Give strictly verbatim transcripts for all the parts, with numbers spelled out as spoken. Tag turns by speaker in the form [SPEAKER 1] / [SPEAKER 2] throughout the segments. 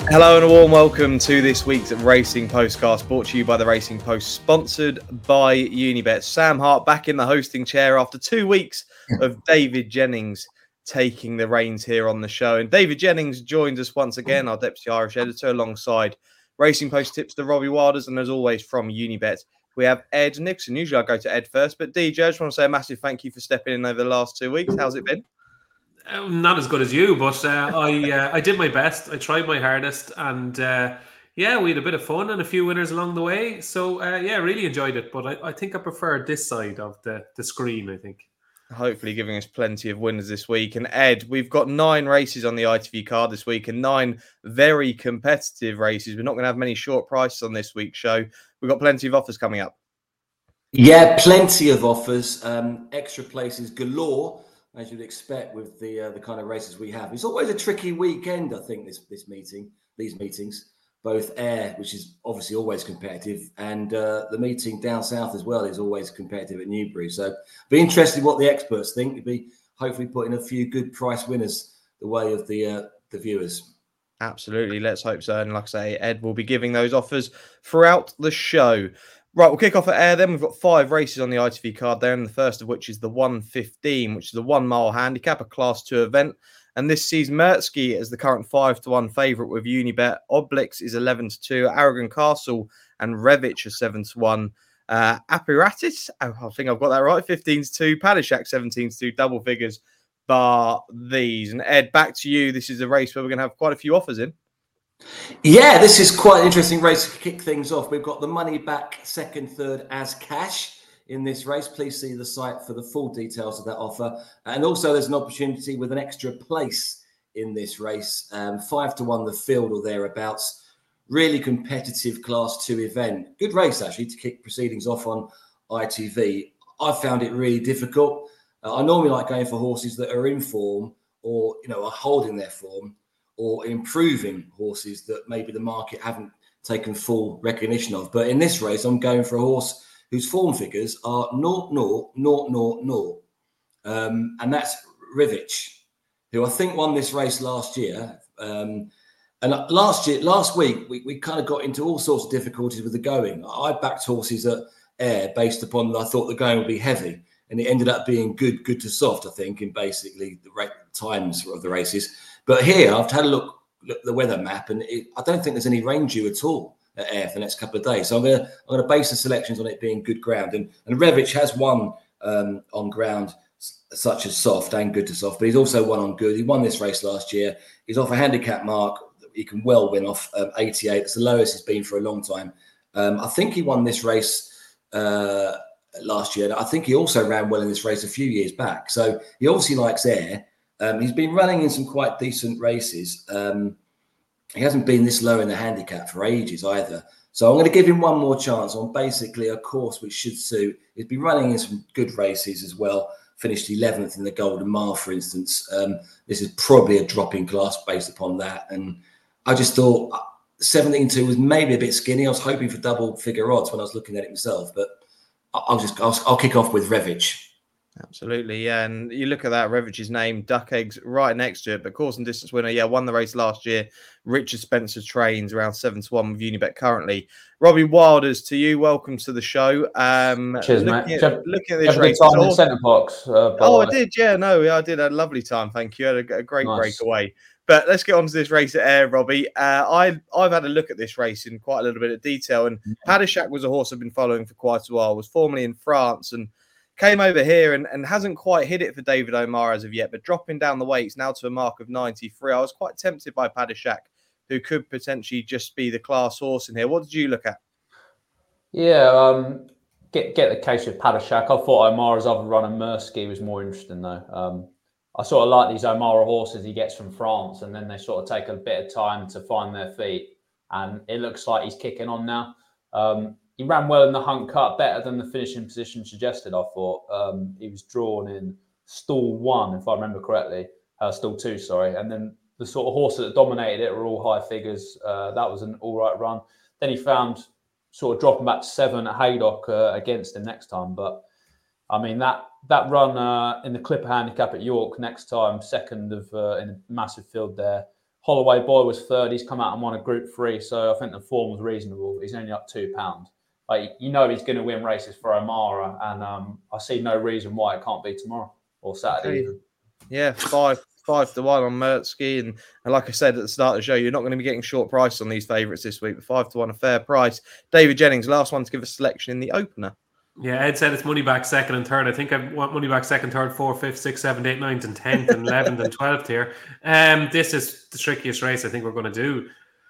[SPEAKER 1] Hello and a warm welcome to this week's Racing Postcast, brought to you by the Racing Post, sponsored by Unibet. Sam Hart back in the hosting chair after two weeks of David Jennings taking the reins here on the show. And David Jennings joins us once again, our Deputy Irish Editor, alongside Racing Post tipster Robbie Wilders, and as always from Unibet, we have Ed Nixon. Usually I go to Ed first, but D J, I just want to say a massive thank you for stepping in over the last two weeks. How's it been?
[SPEAKER 2] Uh, not as good as you, but uh, I uh, I did my best. I tried my hardest, and uh, yeah, we had a bit of fun and a few winners along the way. So uh, yeah, really enjoyed it. But I, I think I prefer this side of the, the screen, I think.
[SPEAKER 1] Hopefully giving us plenty of winners this week. And Ed, we've got nine races on the I T V card this week and nine very competitive races. We're not going to have many short prices on this week's show. We've got plenty of offers coming up.
[SPEAKER 3] Yeah, plenty of offers. Um, extra places galore, as you'd expect with the uh, the kind of races we have. It's always a tricky weekend, I think, this this meeting, these meetings, both Ayr, which is obviously always competitive, and uh, the meeting down south as well is always competitive at Newbury. So be interested what the experts think. We'll be hopefully putting a few good price winners the way of the uh, the viewers.
[SPEAKER 1] Absolutely. Let's hope so. And like I say, Ed will be giving those offers throughout the show. Right, we'll kick off at Ayr then. We've got five races on the I T V card there, and the first of which is the one fifteen, which is the one-mile handicap, a Class two event. And this sees Mertzky as the current five to one favourite with Unibet. Oblix is eleven to two. Aragon Castle and Revich are seven to one. Uh, Apparatus, oh, I think I've got that right, fifteen to two. Padishak seventeen to two, double figures, bar these. And Ed, back to you. This is a race where we're going to have quite a few offers in.
[SPEAKER 3] Yeah, this is quite an interesting race to kick things off. We've got the money back second, third as cash in this race. Please see the site for the full details of that offer. And also there's an opportunity with an extra place in this race. Um, five to one the field or thereabouts. Really competitive class two event. Good race actually to kick proceedings off on I T V. I found it really difficult. Uh, I normally like going for horses that are in form or, you know, are holding their form, or improving horses that maybe the market haven't taken full recognition of. But in this race, I'm going for a horse whose form figures are naught, naught, naught, naught, naught. Um, and that's Rivich, who I think won this race last year. Um, and last year, last week, we, we kind of got into all sorts of difficulties with the going. I backed horses at Ayr based upon I thought the going would be heavy. And it ended up being good, good to soft, I think, in basically the ra- times of the races. But here, I've had a look, look at the weather map, and it, I don't think there's any rain due at all at Ayr for the next couple of days. So I'm going to I'm going to base the selections on it being good ground. And, and Revich has won um, on ground such as soft and good to soft, but he's also won on good. He won this race last year. He's off a handicap mark that he can well win off um, eighty-eight. It's the lowest he's been for a long time. Um, I think he won this race uh, last year. I think he also ran well in this race a few years back. So he obviously likes Ayr. Um, he's been running in some quite decent races. Um, he hasn't been this low in the handicap for ages either. So I'm going to give him one more chance on basically a course which should suit. He's been running in some good races as well. Finished eleventh in the Golden Mile, for instance. Um, this is probably a drop-in class based upon that. And I just thought seventeen two was maybe a bit skinny. I was hoping for double figure odds when I was looking at it myself. But I'll just I'll, I'll kick off with Revich.
[SPEAKER 1] Absolutely, yeah. And you look at that, Revich's name, Duck Eggs right next to it. But course and distance winner, yeah, won the race last year. Richard Spencer trains around seven to one with Unibet currently. Robbie Wilders, to you, welcome to the show. Um,
[SPEAKER 4] Cheers,
[SPEAKER 1] looking
[SPEAKER 4] mate.
[SPEAKER 1] At, looking at this race.
[SPEAKER 4] Time in the centre box. Uh,
[SPEAKER 1] oh, I did, yeah, no, yeah, I did. I had a lovely time, thank you. I had a, a great nice. breakaway. But let's get on to this race at Ayr, Robbie. Uh, I, I've had a look at this race in quite a little bit of detail. And Padishak was a horse I've been following for quite a while, was formerly in France and came over here and, and hasn't quite hit it for David O'Meara as of yet, but dropping down the weights now to a mark of ninety-three. I was quite tempted by Padishak, who could potentially just be the class horse in here. What did you look at?
[SPEAKER 4] Yeah, um, get get the case with Padishak. I thought O'Meara's other runner, Mertzky, was more interesting, though. Um, I sort of like these O'Meara horses he gets from France, and then they sort of take a bit of time to find their feet. And it looks like he's kicking on now. Um, He ran well in the Hunt Cup, better than the finishing position suggested, I thought. Um, he was drawn in stall one, if I remember correctly. Uh, stall two, sorry. And then the sort of horses that dominated it were all high figures. Uh, that was an all right run. Then he found sort of dropping back to seven at Haydock uh, against him next time. But, I mean, that that run uh, in the Clipper handicap at York next time, second of uh, in a massive field there, Holloway Boy was third. He's come out and won a Group Three, so I think the form was reasonable. He's only up two pound. Like, you know, he's going to win races for O'Mara, and um, I see no reason why it can't be tomorrow or Saturday.
[SPEAKER 1] Okay. Yeah, five five to one on Mertzky, and, and like I said at the start of the show, you're not going to be getting short price on these favourites this week. But five to one, a fair price. David Jennings, last one to give a selection in the opener.
[SPEAKER 2] Yeah, Ed said it's money back second and third. I think I want money back second, third, fourth, fifth, sixth, seventh, eighth, ninth, and tenth, and eleventh and twelfth here. Um, this is the trickiest race I think we're going to do.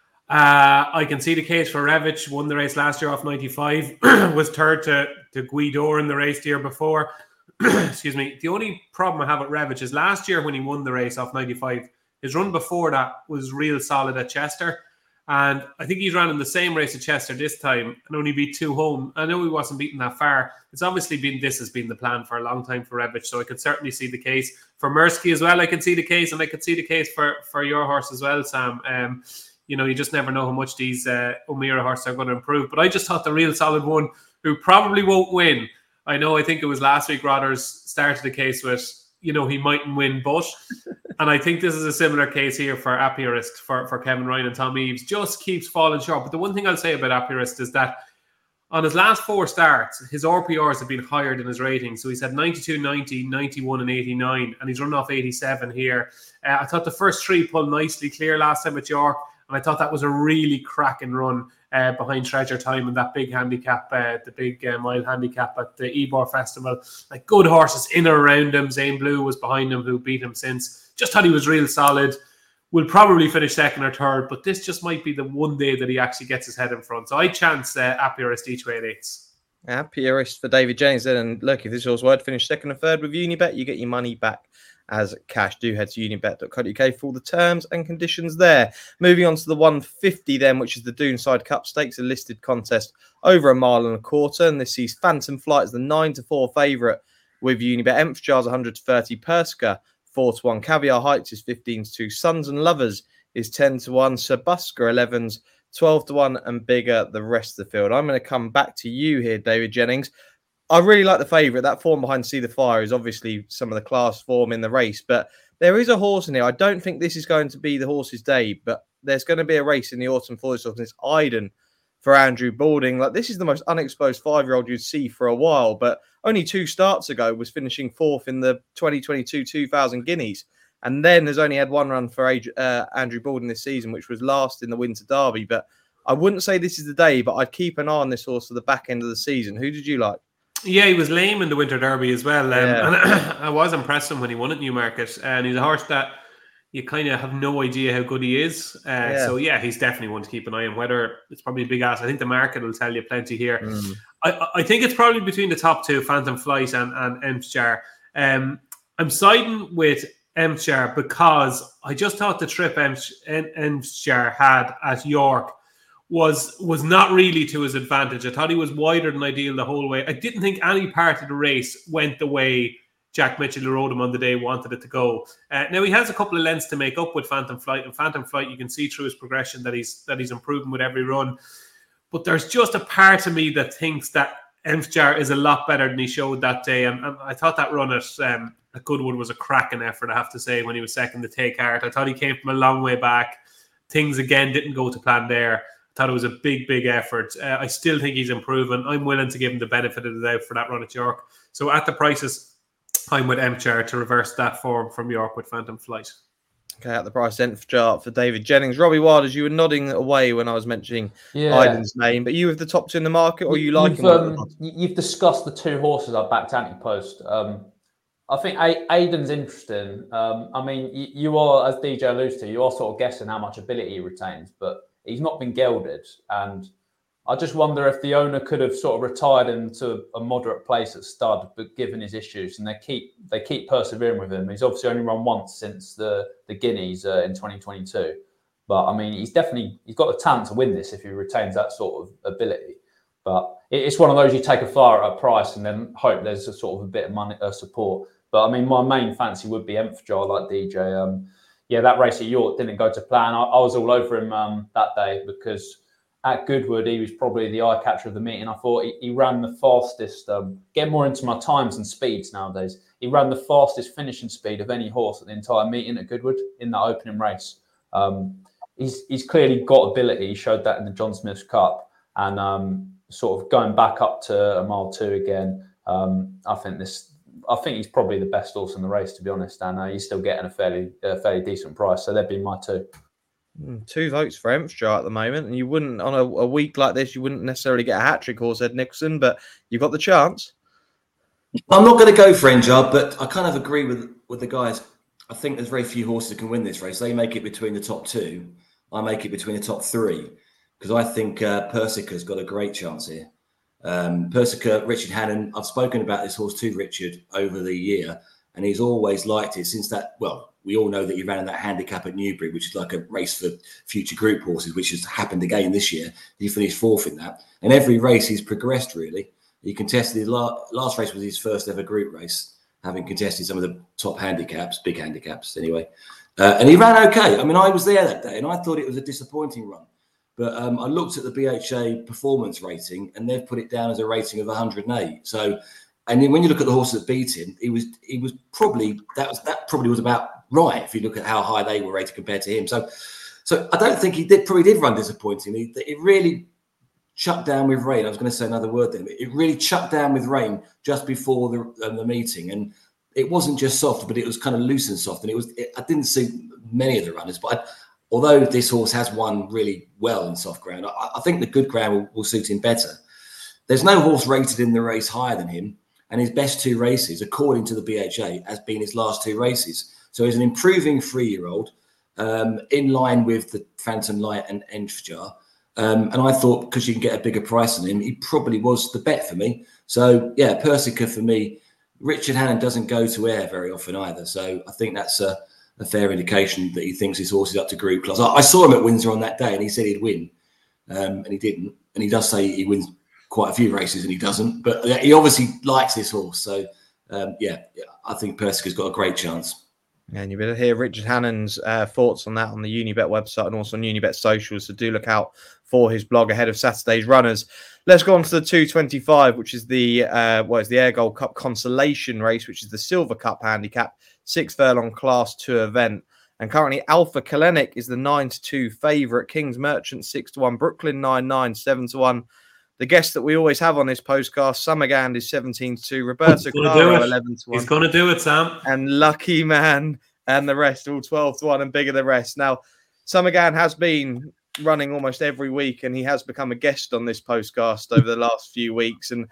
[SPEAKER 2] Uh, I can see the case for Revic. Won the race last year off ninety-five. Was third to, to Guidor in the race the year before. Excuse me. The only problem I have with Revic is last year when he won the race off ninety-five, his run before that was real solid at Chester. And I think he's running the same race at Chester this time and only beat two home. I know he wasn't beaten that far. It's obviously been, this has been the plan for a long time for Revic, so I could certainly see the case. For Mertzky as well, I can see the case, and I could see the case for, for your horse as well, Sam. Um, you know, you just never know how much these uh, O'Meara horses are going to improve. But I just thought the real solid one, who probably won't win, I know, I think it was last week Rodders started the case with, you know, he mightn't win, but... And I think this is a similar case here for Apurist, for, for Kevin Ryan and Tom Eaves. Just keeps falling short. But the one thing I'll say about Apurist is that on his last four starts, his R P Rs have been higher than his rating. So he's had ninety-two, ninety, ninety-one and eighty-nine. And he's run off eighty-seven here. Uh, I thought the first three pulled nicely clear last time at York. And I thought that was a really cracking run uh, behind Treasure Time and that big handicap, uh, the big uh, mile handicap at the Ebor Festival. Like, good horses in or around him. Zane Blue was behind him, who beat him since. Just thought he was real solid. Will probably finish second or third, but this just might be the one day that he actually gets his head in front. So I chance uh, Apurist each way at eights.
[SPEAKER 1] Apurist for David Jennings then. And look, if this horse were to finish second or third with Unibet, you get your money back as cash. Do head to unibet dot co dot uk for all the terms and conditions there. Moving on to the one fifty then, which is the Doonside Cup Stakes, a listed contest over a mile and a quarter. And this sees Phantom Flight as the nine to four favourite with Unibet. Emphjar's one hundred to thirty. Perska four to one. Caviar Heights is fifteen to two. Sons and Lovers is ten to one. Sabuska elevens, twelve to one, and bigger the rest of the field. I'm going to come back to you here, David Jennings. I really like the favourite. That form behind See the Fire is obviously some of the class form in the race, but there is a horse in here. I don't think this is going to be the horse's day, but there's going to be a race in the autumn for this horse, and it's Iden for Andrew Balding. Like, this is the most unexposed five-year-old you'd see for a while, but only two starts ago was finishing fourth in the twenty twenty-two two thousand Guineas, and then has only had one run for uh, Andrew Balding this season, which was last in the Winter Derby. But I wouldn't say this is the day, but I'd keep an eye on this horse for the back end of the season. Who did you like?
[SPEAKER 2] Yeah, he was lame in the Winter Derby as well. Um,
[SPEAKER 1] Yeah.
[SPEAKER 2] And I was impressed with him when he won at Newmarket. And he's a horse that you kind of have no idea how good he is. Uh,
[SPEAKER 1] Yeah.
[SPEAKER 2] So, yeah, he's definitely one to keep an eye on. Whether it's probably a big ask. I think the market will tell you plenty here.
[SPEAKER 1] Mm.
[SPEAKER 2] I, I think it's probably between the top two, Phantom Flight and, and Emphjar. Um, I'm siding with Emphjar because I just thought the trip Emphjar had at York was was not really to his advantage. I thought he was wider than ideal the whole way. I didn't think any part of the race went the way Jack Mitchell, who rode him on the day, wanted it to go. Uh, now, he has a couple of lengths to make up with Phantom Flight, and Phantom Flight, you can see through his progression that he's that he's improving with every run. But there's just a part of me that thinks that Emphjar is a lot better than he showed that day. And, and I thought that run at, um, at Goodwood was a cracking effort, I have to say, when he was second to Take Heart. I thought he came from a long way back. Things, again, didn't go to plan there. Thought it was a big, big effort. Uh, I still think he's improving. I'm willing to give him the benefit of the doubt for that run at York. So at the prices, I'm with Emphjar to reverse that form from York with Phantom Flight.
[SPEAKER 1] Okay, at the price then for chart for David Jennings. Robbie Wild, as you were nodding away when I was mentioning
[SPEAKER 4] Yeah.
[SPEAKER 1] Iden's name, but you with the top two in the market, or you like
[SPEAKER 4] you've,
[SPEAKER 1] him?
[SPEAKER 4] um, you've discussed the two horses I backed anti-post. Um, I think A- Aiden's interesting. Um, I mean, you, you are, as D J alludes to, you are sort of guessing how much ability he retains, but he's not been gelded. And I just wonder if the owner could have sort of retired into a moderate place at stud, but given his issues, and they keep they keep persevering with him. He's obviously only run once since the the Guineas uh, in twenty twenty-two, but I mean, he's definitely he's got the talent to win this if he retains that sort of ability. But it, it's one of those you take a flyer at a price and then hope there's a sort of a bit of money uh, support. But I mean, my main fancy would be Emphjar, like D J. Um, yeah, that race at York didn't go to plan. I, I was all over him um, that day because at Goodwood, he was probably the eye catcher of the meeting. I thought he, he ran the fastest, um, get more into my times and speeds nowadays. He ran the fastest finishing speed of any horse at the entire meeting at Goodwood in that opening race. Um, he's he's clearly got ability. He showed that in the John Smith's Cup, and um, sort of going back up to a mile two again. Um, I think this. I think he's probably the best horse in the race, to be honest, and uh, he's still getting a fairly a fairly decent price. So they'd be my two.
[SPEAKER 1] Two votes for Emsjar at the moment, and you wouldn't on a, a week like this, you wouldn't necessarily get a hat trick horse, Ed Nicholson, but you've got the chance.
[SPEAKER 3] I'm not going to go for Emsjar, but I kind of agree with with the guys. I think there's very few horses that can win this race. They make it between the top two. I make it between the top three because I think uh, Persica's got a great chance here. Um, Persica, Richard Hannon, I've spoken about this horse to Richard over the year, and he's always liked it since that. Well, we all know that he ran in that handicap at Newbury, which is like a race for future group horses, which has happened again this year. He finished fourth in that. And every race he's progressed, really. He contested his la- last race was his first ever group race, having contested some of the top handicaps, big handicaps anyway. Uh, and he ran okay. I mean, I was there that day, and I thought it was a disappointing run. But um, I looked at the B H A performance rating, and they've put it down as a rating of one hundred eight. So, and then when you look at the horse that beat him, he was he was probably that was that probably was about right if you look at how high they were rated compared to him. So, so I don't think he did probably did run disappointingly. It really chucked down with rain. I was going to say another word then. It really chucked down with rain just before the um, the meeting, and it wasn't just soft, but it was kind of loose and soft. And it was it, I didn't see many of the runners, but. I, Although this horse has won really well in soft ground, I, I think the good ground will, will suit him better. There's no horse rated in the race higher than him, and his best two races, according to the B H A, has been his last two races. So he's an improving three-year-old, um, in line with the Phantom Light and Emsjar. Um, and I thought because you can get a bigger price on him, he probably was the bet for me. So yeah, Persica for me. Richard Hannon doesn't go to air very often either, so I think that's a. a fair indication that he thinks his horse is up to group class. I, I saw him at Windsor on that day and he said he'd win, um, and he didn't. And he does say he wins quite a few races and he doesn't, but he obviously likes this horse. So, um, yeah, I think Persica's got a great chance.
[SPEAKER 1] And you better hear Richard Hannon's uh, thoughts on that on the Unibet website and also on Unibet socials. So do look out for his blog ahead of Saturday's runners. Let's go on to the two twenty-five, which is the uh, what is the Air Gold Cup Consolation Race, which is the Silver Cup handicap, six furlong Class Two event. And currently, Alpha Kalenic is the nine to two favourite. King's Merchant six to one. Brooklyn nine nine seven to one. The guest that we always have on this postcast, Summergand, is seventeen to two. Roberto Caro eleven to one.
[SPEAKER 2] He's going to do it, Sam.
[SPEAKER 1] And Lucky Man and the rest all twelve to one and bigger the rest. Now, Summergand has been running almost every week, and he has become a guest on this postcast over the last few weeks. And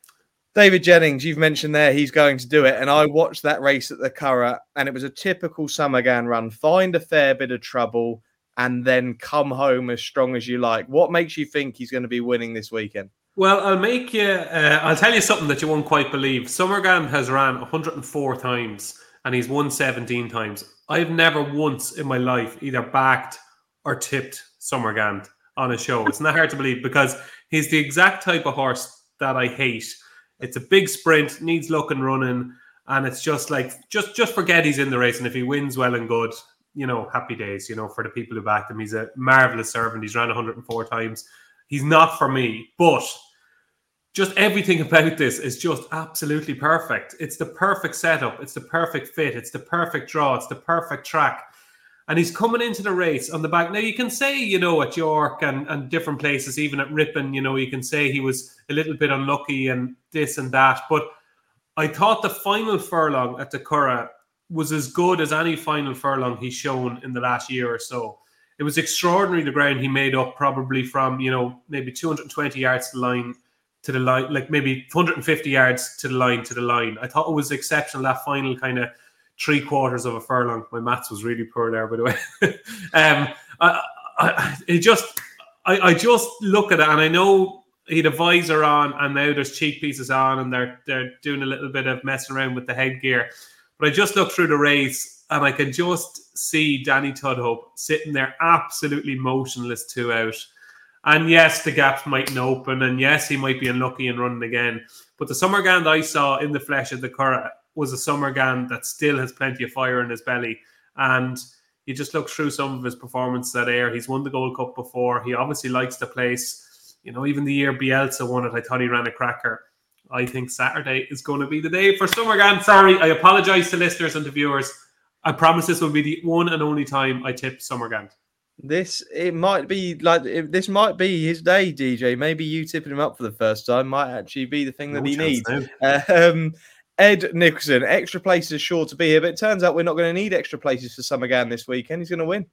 [SPEAKER 1] David Jennings, you've mentioned there, he's going to do it. And I watched that race at the Curragh, and it was a typical Summergand run. Find a fair bit of trouble and then come home as strong as you like. What makes you think he's going to be winning this weekend?
[SPEAKER 2] Well, I'll make you, uh, I'll tell you something that you won't quite believe. Summergand has ran one hundred four times and he's won seventeen times. I've never once in my life either backed or tipped Summergand on a show. It's not hard to believe because he's the exact type of horse that I hate. It's a big sprint, needs luck and running, and it's just like, just, just forget he's in the race. And if he wins, well and good, you know, happy days, you know, for the people who backed him. He's a marvellous servant. He's ran one hundred four times. He's not for me, but just everything about this is just absolutely perfect. It's the perfect setup. It's the perfect fit. It's the perfect draw. It's the perfect track. And he's coming into the race on the back. Now, you can say, you know, at York and, and different places, even at Ripon, you know, you can say he was a little bit unlucky and this and that. But I thought the final furlong at the Curragh was as good as any final furlong he's shown in the last year or so. It was extraordinary, the ground he made up, probably from, you know, maybe two hundred twenty yards to the line, to the line, like maybe one hundred fifty yards to the line, to the line. I thought it was exceptional, that final kind of three quarters of a furlong. My maths was really poor there, by the way. um, I, I, it just, I, I just look at it, and I know he had a visor on, and now there's cheek pieces on, and they're they're doing a little bit of messing around with the headgear. But I just look through the race, and I can just see Danny Tudhope sitting there absolutely motionless two out. And yes, the gaps mightn't open, and yes, he might be unlucky and running again. But the Summergand I saw in the flesh of the Curragh was a Summergand that still has plenty of fire in his belly. And you just look through some of his performances at Ayr. He's won the Gold Cup before. He obviously likes the place. You know, even the year Bielsa won it, I thought he ran a cracker. I think Saturday is going to be the day for Summergand. Sorry, I apologise to listeners and to viewers. I promise this will be the one and only time I tip Summergand.
[SPEAKER 1] This it might be like it, this might be his day, D J. Maybe you tipping him up for the first time might actually be the thing that
[SPEAKER 2] No
[SPEAKER 1] he
[SPEAKER 2] chance
[SPEAKER 1] needs. Um, Ed Nicholson, extra places sure to be here, but it turns out we're not going to need extra places for Summergand this weekend. He's going to win.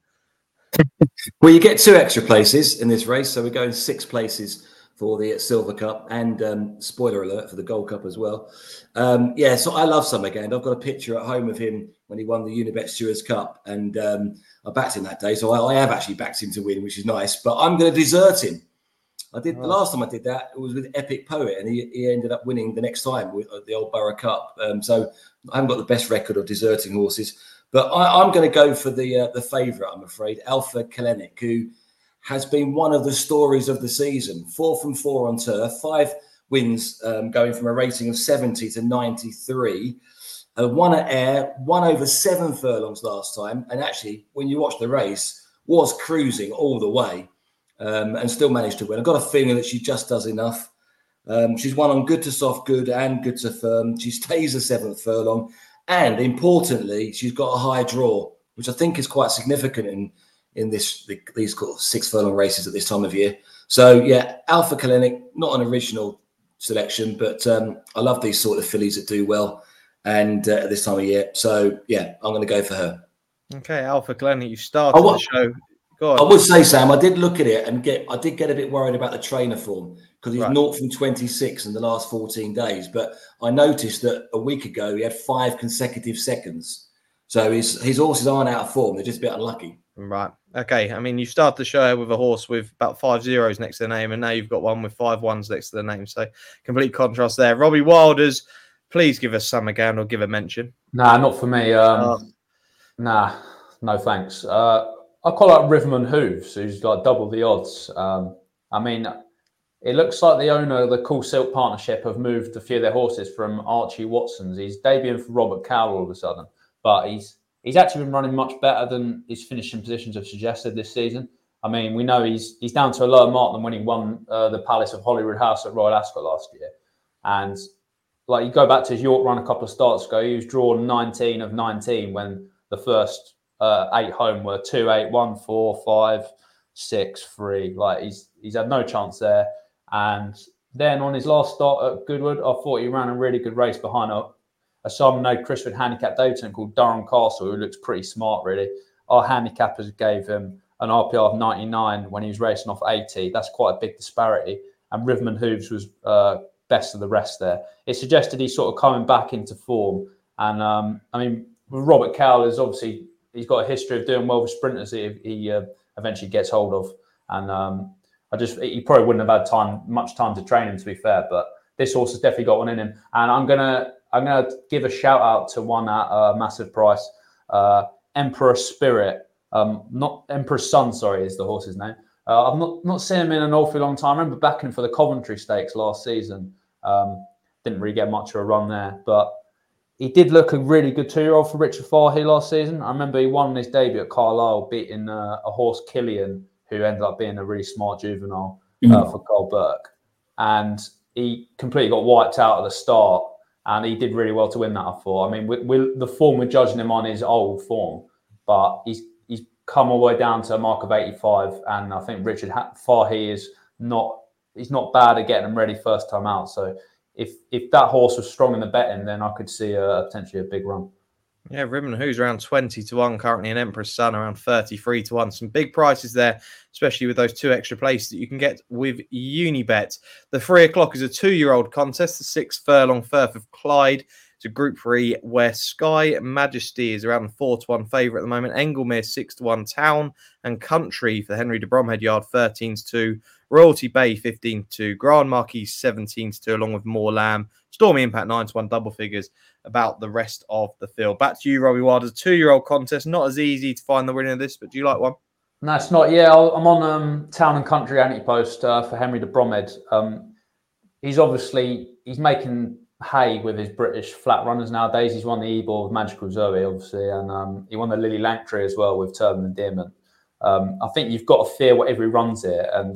[SPEAKER 3] Well, you get two extra places in this race, so we're going six places for the Silver Cup and um, spoiler alert for the Gold Cup as well. Um, yeah, so I love Summergand. I've got a picture at home of him when he won the Unibet Stewards Cup, and um, I backed him that day, so I, I have actually backed him to win, which is nice. But I'm going to desert him. I did oh. the last time I did that. It was with Epic Poet, and he, he ended up winning the next time with uh, the Old Borough Cup. Um, so I haven't got the best record of deserting horses, but I, I'm going to go for the uh, the favourite. I'm afraid, Alpha Kalenic, who has been one of the stories of the season. Four from four on turf, five wins, um, going from a rating of seventy to ninety-three. Uh, one at Ayr, one over seven furlongs last time, and actually, when you watch the race, was cruising all the way. Um, and still managed to win. I've got a feeling that she just does enough. Um, she's won on good to soft good and good to firm. She stays a seventh furlong. And importantly, she's got a high draw, which I think is quite significant in, in this the, these six furlong races at this time of year. So, yeah, Alpha Kalenic, not an original selection, but um, I love these sort of fillies that do well and uh, at this time of year. So, yeah, I'm going to go for her.
[SPEAKER 1] Okay, Alpha Kalenic, you started
[SPEAKER 3] oh,
[SPEAKER 1] the show.
[SPEAKER 3] I would say, Sam, I did look at it and get I did get a bit worried about the trainer form because he's
[SPEAKER 1] right.
[SPEAKER 3] naught from twenty-six in the last fourteen days. But I noticed that a week ago he had five consecutive seconds. So his his horses aren't out of form. They're just a bit unlucky.
[SPEAKER 1] Right. Okay. I mean, you start the show with a horse with about five zeros next to the name, and now you've got one with five ones next to the name. So complete contrast there. Robbie Wilders, please give us Summergand or give a mention.
[SPEAKER 4] Nah, not for me. Um, oh. Nah, no thanks. Uh, I quite like Riverman Hooves, who's like double the odds. Um, I mean, it looks like the owner of the Cool Silk Partnership have moved a few of their horses from Archie Watson's. He's debuting for Robert Cowell all of a sudden, but he's he's actually been running much better than his finishing positions have suggested this season. I mean, we know he's he's down to a lower mark than when he won uh, the Palace of Holyrood House at Royal Ascot last year. And like you go back to his York run a couple of starts ago, he was drawn nineteen of nineteen when the first Uh, eight home were two, eight, one, four, five, six, three. Like he's he's had no chance there. And then on his last start at Goodwood, I thought he ran a really good race behind a, a some no Chrisford handicap Dayton called Durham Castle, who looks pretty smart really. Our handicappers gave him an R P R of ninety-nine when he was racing off eighty. That's quite a big disparity. And Riverman Hooves was uh, best of the rest there. It suggested he's sort of coming back into form. And um, I mean, Robert Cowell is obviously he's got a history of doing well with sprinters he, he uh, eventually gets hold of. And um, I just, he probably wouldn't have had time, much time to train him, to be fair, but this horse has definitely got one in him. And I'm going to, I'm going to give a shout out to one at a massive price, uh, Emperor Spirit, um, not Emperor's Son, sorry, is the horse's name. Uh, I've not, not seen him in an awfully long time. I remember backing him for the Coventry Stakes last season. Um, didn't really get much of a run there, but he did look a really good two-year-old for Richard Fahey last season. I remember he won his debut at Carlisle, beating uh, a horse, Killian, who ended up being a really smart juvenile uh, mm. for Carl Burke. And he completely got wiped out at the start, and he did really well to win that, I thought. I mean, we, we, the form we're judging him on is old form, but he's he's come all the way down to a mark of eighty-five, and I think Richard Fahey is not he's not bad at getting him ready first time out. So If if that horse was strong in the betting, then I could see a, potentially a big run.
[SPEAKER 1] Yeah, Riverman Who's around twenty to one currently, and Emperor's Son around thirty-three to one. Some big prices there, especially with those two extra places that you can get with Unibet. The three o'clock is a two-year-old contest, the six furlong Firth of Clyde. It's a Group three where Sky Majesty is around four to one favourite at the moment. Englemere six to one. Town and Country for the Henry de Bromhead Yard thirteen to two. Royalty Bay fifteen to two. Grand Marquis seventeen to two, along with More Lamb. Stormy Impact nine to one, double figures about the rest of the field. Back to you, Robbie Wilder's two-year-old contest. Not as easy to find the winner of this, but do you like one?
[SPEAKER 4] No, it's not. Yeah, I'm on um, Town and Country anti-post uh, for Henry de Bromhead. Um, he's obviously, he's making hay with his British flat runners nowadays. He's won the Ebor with Magical Zoe, obviously, and um, he won the Lily Langtry as well with Turban and Dearman. Um, I think you've got to fear whatever he runs here, and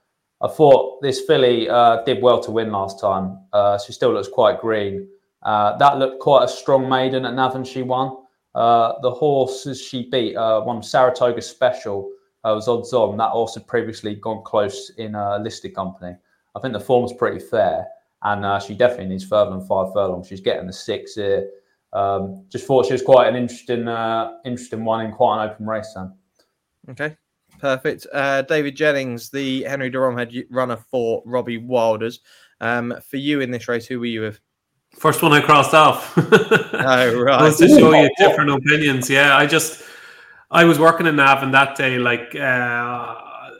[SPEAKER 4] I thought this filly uh, did well to win last time. Uh, she still looks quite green. Uh, that looked quite a strong maiden at Navan she won. Uh, the horses she beat, uh, one Saratoga Special, uh, was odds on. That horse had previously gone close in a listed company. I think the form's pretty fair, and uh, she definitely needs further than five furlongs. She's getting the six here. Um, just thought she was quite an interesting, uh, interesting one in quite an open race, Sam.
[SPEAKER 1] Okay, perfect. Uh, David Jennings, the Henry de Romhead runner for Robbie Wilders. Um, for you in this race, who were you with?
[SPEAKER 2] First one I crossed off.
[SPEAKER 1] Oh, right.
[SPEAKER 2] Just to show you different opinions. Yeah, I just, I was working in Navan that day, like, uh,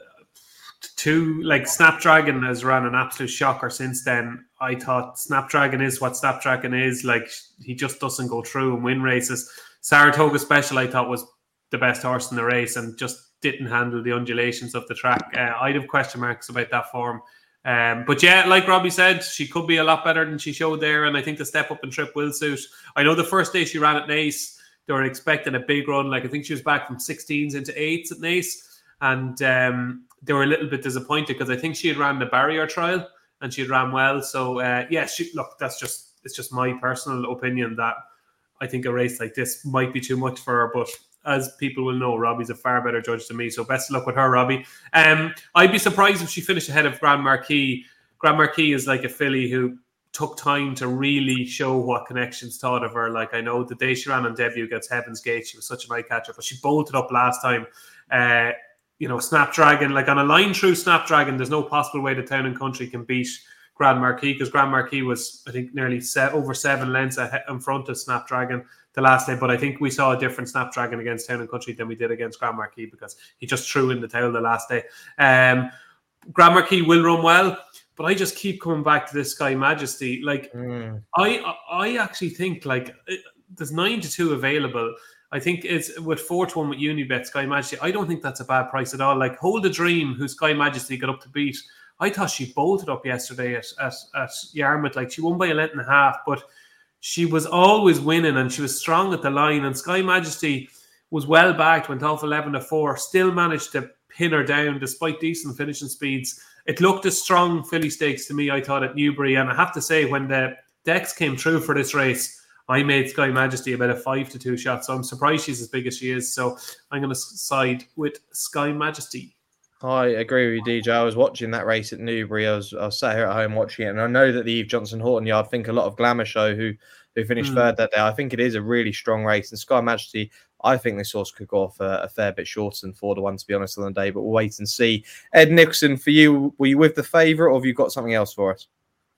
[SPEAKER 2] two, like, Snapdragon has run an absolute shocker since then. I thought Snapdragon is what Snapdragon is. Like, he just doesn't go through and win races. Saratoga Special, I thought, was the best horse in the race and just didn't handle the undulations of the track. Uh, I'd have question marks about that form. Um, but yeah, like Robbie said, she could be a lot better than she showed there, and I think the step up and trip will suit. I know the first day she ran at Naas, they were expecting a big run. Like, I think she was back from sixteens into eights at Naas, and um, they were a little bit disappointed because I think she had ran the barrier trial and she had ran well. So uh, yeah, she, look, that's just it's just my personal opinion that I think a race like this might be too much for her, but as people will know, Robbie's a far better judge than me. So best of luck with her, Robbie. Um, I'd be surprised if she finished ahead of Grand Marquis. Grand Marquis is like a filly who took time to really show what connections thought of her. Like, I know the day she ran on debut against Heaven's Gate, she was such an eye catcher, but she bolted up last time. Uh, you know, Snapdragon, like on a line through Snapdragon, there's no possible way the Town and Country can beat Grand Marquis, because Grand Marquis was, I think, nearly set, over seven lengths ahead, in front of Snapdragon the last day. But I think we saw a different Snapdragon against Town and Country than we did against Grand Marquis, because he just threw in the towel the last day. Um, Grand Marquis will run well, but I just keep coming back to this Sky Majesty. Like, mm. I I actually think, like, it, there's nine to two available. I think it's with four to one with Unibet, Sky Majesty. I don't think that's a bad price at all. Like, Hold a Dream, who Sky Majesty got up to beat, I thought she bolted up yesterday at, at, at Yarmouth. Like, she won by a length and a half, but she was always winning and she was strong at the line. And Sky Majesty was well backed, went off eleven to four, still managed to pin her down despite decent finishing speeds. It looked a strong filly stakes to me, I thought, at Newbury. And I have to say, when the decks came through for this race, I made Sky Majesty about a five to two shot. So I'm surprised she's as big as she is. So I'm going to side with Sky Majesty.
[SPEAKER 1] I agree with you, D J. I was watching that race at Newbury. I was, I was sat here at home watching it, and I know that the Eve Johnson Horton Yard think a lot of Glamour Show, who who finished mm. third that day. I think it is a really strong race, and Sky Majesty, I think this horse could go off a, a fair bit shorter than four to one, to be honest, on the day. But we'll wait and see. Ed Nicholson, for you, were you with the favourite, or have you got something else for us?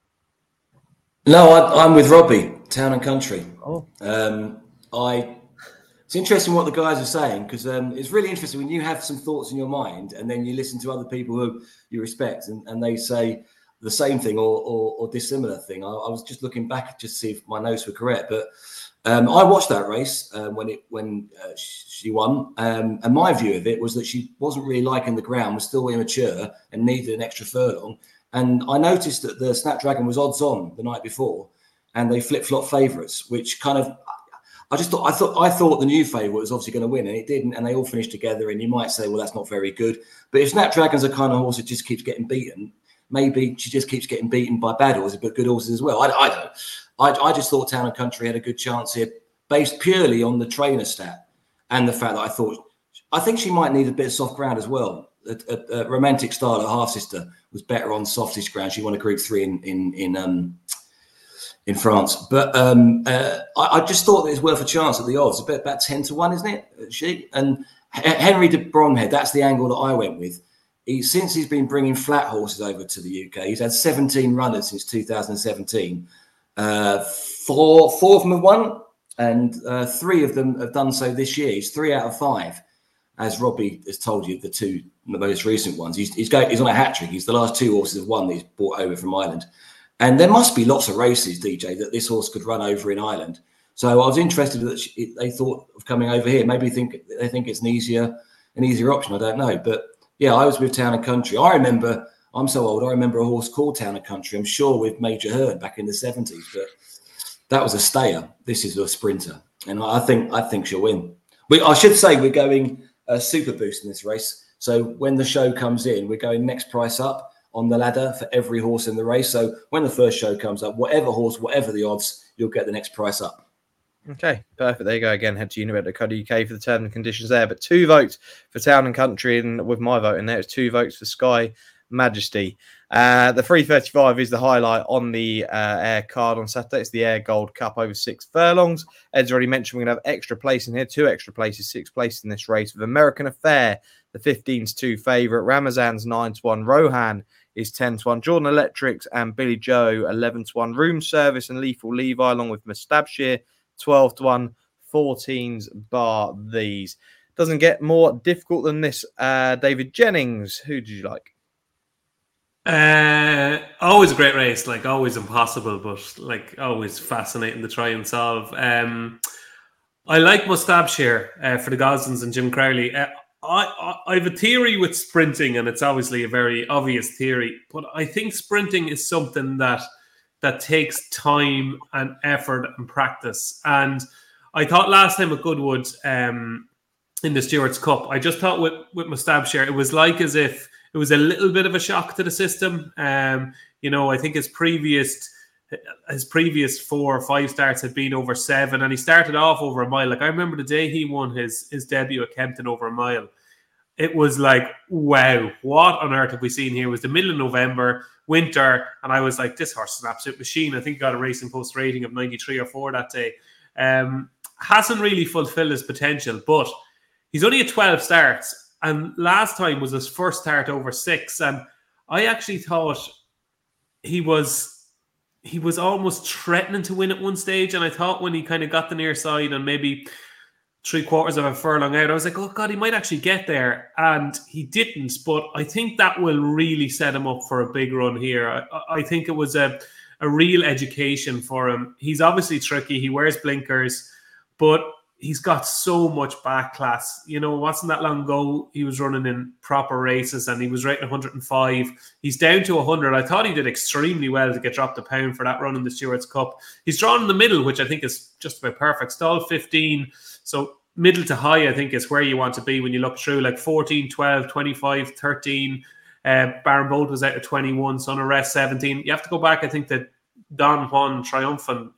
[SPEAKER 3] No, I, I'm with Robbie, Town and Country.
[SPEAKER 1] Oh,
[SPEAKER 3] um, I. It's interesting what the guys are saying, because um, it's really interesting when you have some thoughts in your mind and then you listen to other people who you respect and, and they say the same thing or, or, or dissimilar thing. I, I was just looking back just to see if my notes were correct, but um, I watched that race um, when it when uh, she won, um, and my view of it was that she wasn't really liking the ground, was still immature and needed an extra furlong. And I noticed that the Snapdragon was odds on the night before, and they flip-flop favourites, which kind of. I just thought I thought I thought the new favourite was obviously going to win, and it didn't. And they all finished together. And you might say, well, that's not very good. But if Snapdragon's a kind of horse that just keeps getting beaten, maybe she just keeps getting beaten by bad horses, but good horses as well. I, I don't. I, I just thought Town and Country had a good chance here, based purely on the trainer stat and the fact that I thought I think she might need a bit of soft ground as well. A, a, a Romantic Star, her half sister, was better on softish ground. She won a Group Three in in in. Um, in France. But um, uh, I, I just thought that it was worth a chance at the odds. About, about ten to one, isn't it? She and H- Henry de Bromhead, that's the angle that I went with. He, since he's been bringing flat horses over to the U K, he's had seventeen runners since two thousand seventeen. Uh, four, four of them have won, and uh, three of them have done so this year. He's three out of five, as Robbie has told you, the two the most recent ones. He's, he's, going, he's on a hat-trick. He's the last two horses have won that he's brought over from Ireland. And there must be lots of races, D J, that this horse could run over in Ireland. So I was interested that she, they thought of coming over here. Maybe think they think it's an easier, an easier option. I don't know, but yeah, I was with Town and Country. I remember. I'm so old. I remember a horse called Town and Country. I'm sure with Major Hearn back in the seventies, but that was a stayer. This is a sprinter, and I think I think she'll win. We, I should say we're going uh, super boost in this race. So when the show comes in, we're going next price up on the ladder for every horse in the race. So when the first show comes up, whatever horse, whatever the odds, you'll get the next price up.
[SPEAKER 1] Okay, perfect. There you go again. Head to unibet dot co dot U K for the terms and conditions there. But two votes for Town and Country, and with my vote in there, it's two votes for Sky Majesty. Uh, the three thirty-five is the highlight on the uh, Air card on Saturday. It's the Air Gold Cup over six furlongs. Ed's already mentioned we're going to have extra place in here, two extra places, six places in this race with American Affair, the fifteen to two favourite, Ramazan's nine to one, Rohan is ten to one, Jordan Electrics and Billy Joe eleven to one, Room Service and Lethal Levi along with Mustabshir twelve to one, fourteens bar these. Doesn't get more difficult than this. Uh, David Jennings, who did you like?
[SPEAKER 2] Uh, always a great race, like always impossible, but like always fascinating to try and solve. Um, I like Mustabshir uh, for the Goslins and Jim Crowley. Uh, I, I, I have a theory with sprinting, and it's obviously a very obvious theory, but I think sprinting is something that that takes time and effort and practice. And I thought last time at Goodwood um, in the Stewards Cup, I just thought with, with Mustabshir, it was like as if it was a little bit of a shock to the system. Um, you know, I think his previous his previous four or five starts had been over seven, and he started off over a mile. Like I remember the day he won his his debut at Kempton over a mile. It was like, wow, what on earth have we seen here? It was the middle of November, winter, and I was like, this horse is an absolute machine. I think he got a Racing Post rating of ninety-three or four that day. Um, hasn't really fulfilled his potential, but he's only at twelve starts, and last time was his first start over six, and I actually thought he was he was almost threatening to win at one stage, and I thought when he kind of got the near side and maybe three quarters of a furlong out, I was like, oh God, he might actually get there. And he didn't, but I think that will really set him up for a big run here. I, I think it was a, a real education for him. He's obviously tricky. He wears blinkers, but he's got so much back class. You know, it wasn't that long ago he was running in proper races and he was rated one hundred five. He's down to one hundred. I thought he did extremely well to get dropped a pound for that run in the Stewards Cup. He's drawn in the middle, which I think is just about perfect. Stall fifteen. So middle to high, I think, is where you want to be when you look through, like fourteen, twelve, twenty-five, thirteen. Uh, Baron Bolt was out at twenty-one, Son of Rest seventeen. You have to go back, I think, that Don Juan Triumphant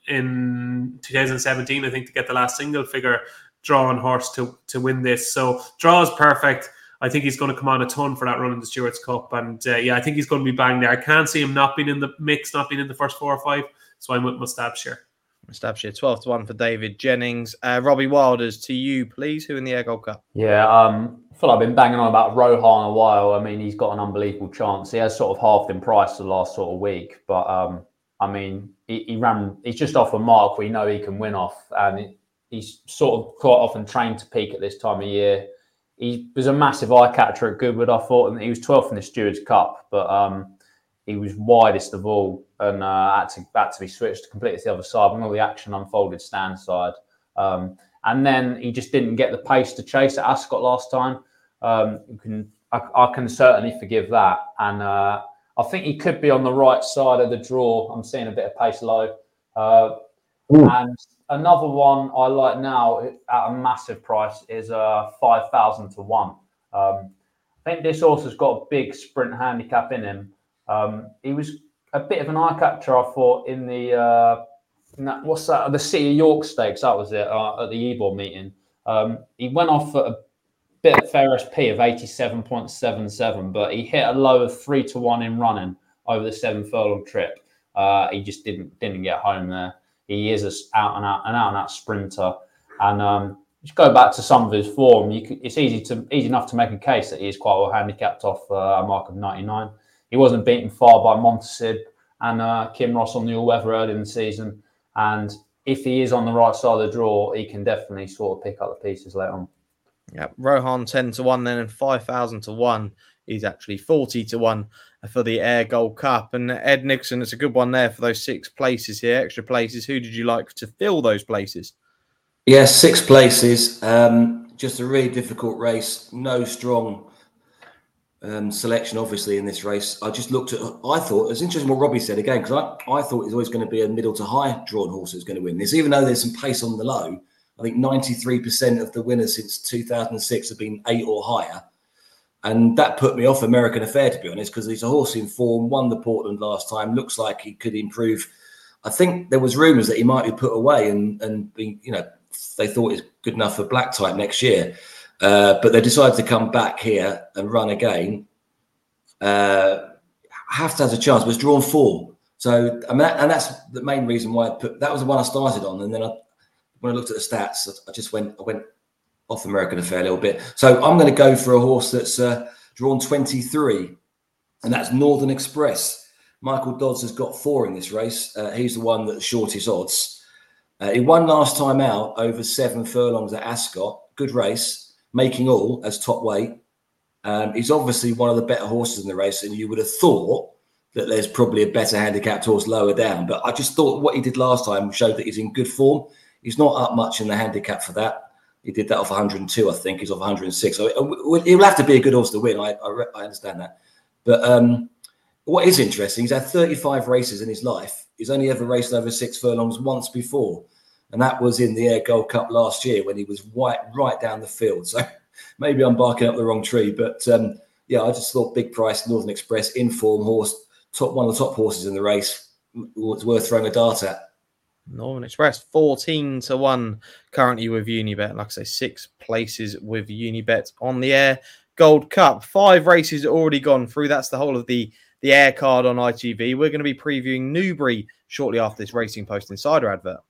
[SPEAKER 2] in two thousand seventeen, I think, to get the last single figure drawn horse to, to win this. So draw is perfect. I think he's going to come on a ton for that run in the Stewards Cup. And uh, yeah, I think he's going to be bang there. I can't see him not being in the mix, not being in the first four or five. So I'm with Mustabshir.
[SPEAKER 1] Mustabshir, twelve to one for David Jennings. Uh, Robbie Wilders, to you, please. Who in the Air Gold Cup?
[SPEAKER 4] Yeah, um, I feel like I've been banging on about Rohan a while. I mean, he's got an unbelievable chance. He has sort of halved in price the last sort of week. But, um, I mean, he, he ran, he's just off a mark we know he can win off. And it, he's sort of quite often trained to peak at this time of year. He was a massive eye catcher at Goodwood, I thought, and he was twelfth in the Stewards Cup. But um, he was widest of all and uh, had, to, had to be switched completely to the other side when all the action unfolded stand side. Um, and then he just didn't get the pace to chase at Ascot last time. Um, you can, I, I can certainly forgive that. And uh, I think he could be on the right side of the draw. I'm seeing a bit of pace low. Uh, and another one I like now at a massive price is uh, five thousand to one. Um, I think this horse has got a big sprint handicap in him. Um, he was a bit of an eye catcher, I thought, in the uh, in that, what's that? The City of York Stakes. That was it uh, at the E-Board meeting. Um, he went off at a bit of fair S P of eighty-seven point seven seven, but he hit a low of three to one in running over the seven furlong trip. Uh, he just didn't didn't get home there. He is a out and out an out and out sprinter, and um, just go back to some of his form. You could, it's easy to easy enough to make a case that he is quite well handicapped off uh, a mark of ninety-nine. He wasn't beaten far by Montasib and uh, Kim Ross on the all-weather early in the season. And if he is on the right side of the draw, he can definitely sort of pick up the pieces later on.
[SPEAKER 1] Yeah, Rohan ten to one then, and five thousand to one. He's actually forty to one for the Air Gold Cup. And Ed Nixon, it's a good one there for those six places here, extra places. Who did you like to fill those places?
[SPEAKER 3] Yes, yeah, six places. Um, just a really difficult race. No strong Um, selection, obviously, in this race. I just looked at, I thought, it was interesting what Robbie said again, because I, I thought it was always going to be a middle to high drawn horse that's going to win this, even though there's some pace on the low. I think ninety-three percent of the winners since two thousand six have been eight or higher. And that put me off American Affair, to be honest, because he's a horse in form, won the Portland last time, looks like he could improve I think there was rumours that he might be put away and and be, you know, they thought he's good enough for black type next year, uh, but they decided to come back here and run again. Uh, Hafta has a chance, but it's drawn four. So I mean, that, and that's the main reason why I put that was the one I started on, and then I, when I looked at the stats, I just went I went off American Affair a little bit. So I'm going to go for a horse that's uh, drawn twenty-three, and that's Northern Express. Michael Dodds has got four in this race. Uh, he's the one that's shortest odds. Uh, he won last time out over seven furlongs at Ascot. Good race, making all as top weight. Um, he's obviously one of the better horses in the race, and you would have thought that there's probably a better handicapped horse lower down. But I just thought what he did last time showed that he's in good form. He's not up much in the handicap for that. He did that off one hundred two, I think. He's off one hundred six. So it, it will have to be a good horse to win. I, I, I understand that. But um, what is interesting, he's had thirty-five races in his life. He's only ever raced over six furlongs once before. And that was in the Ayr Gold Cup last year when he was right, right down the field. So maybe I'm barking up the wrong tree. But um, yeah, I just thought big price Northern Express, in-form horse, top one of the top horses in the race, was worth throwing a dart at.
[SPEAKER 1] Northern Express, fourteen to one currently with Unibet. Like I say, six places with Unibet on the Ayr Gold Cup. Five races already gone through. That's the whole of the, the Ayr card on I T V. We're going to be previewing Newbury shortly after this Racing Post Insider advert.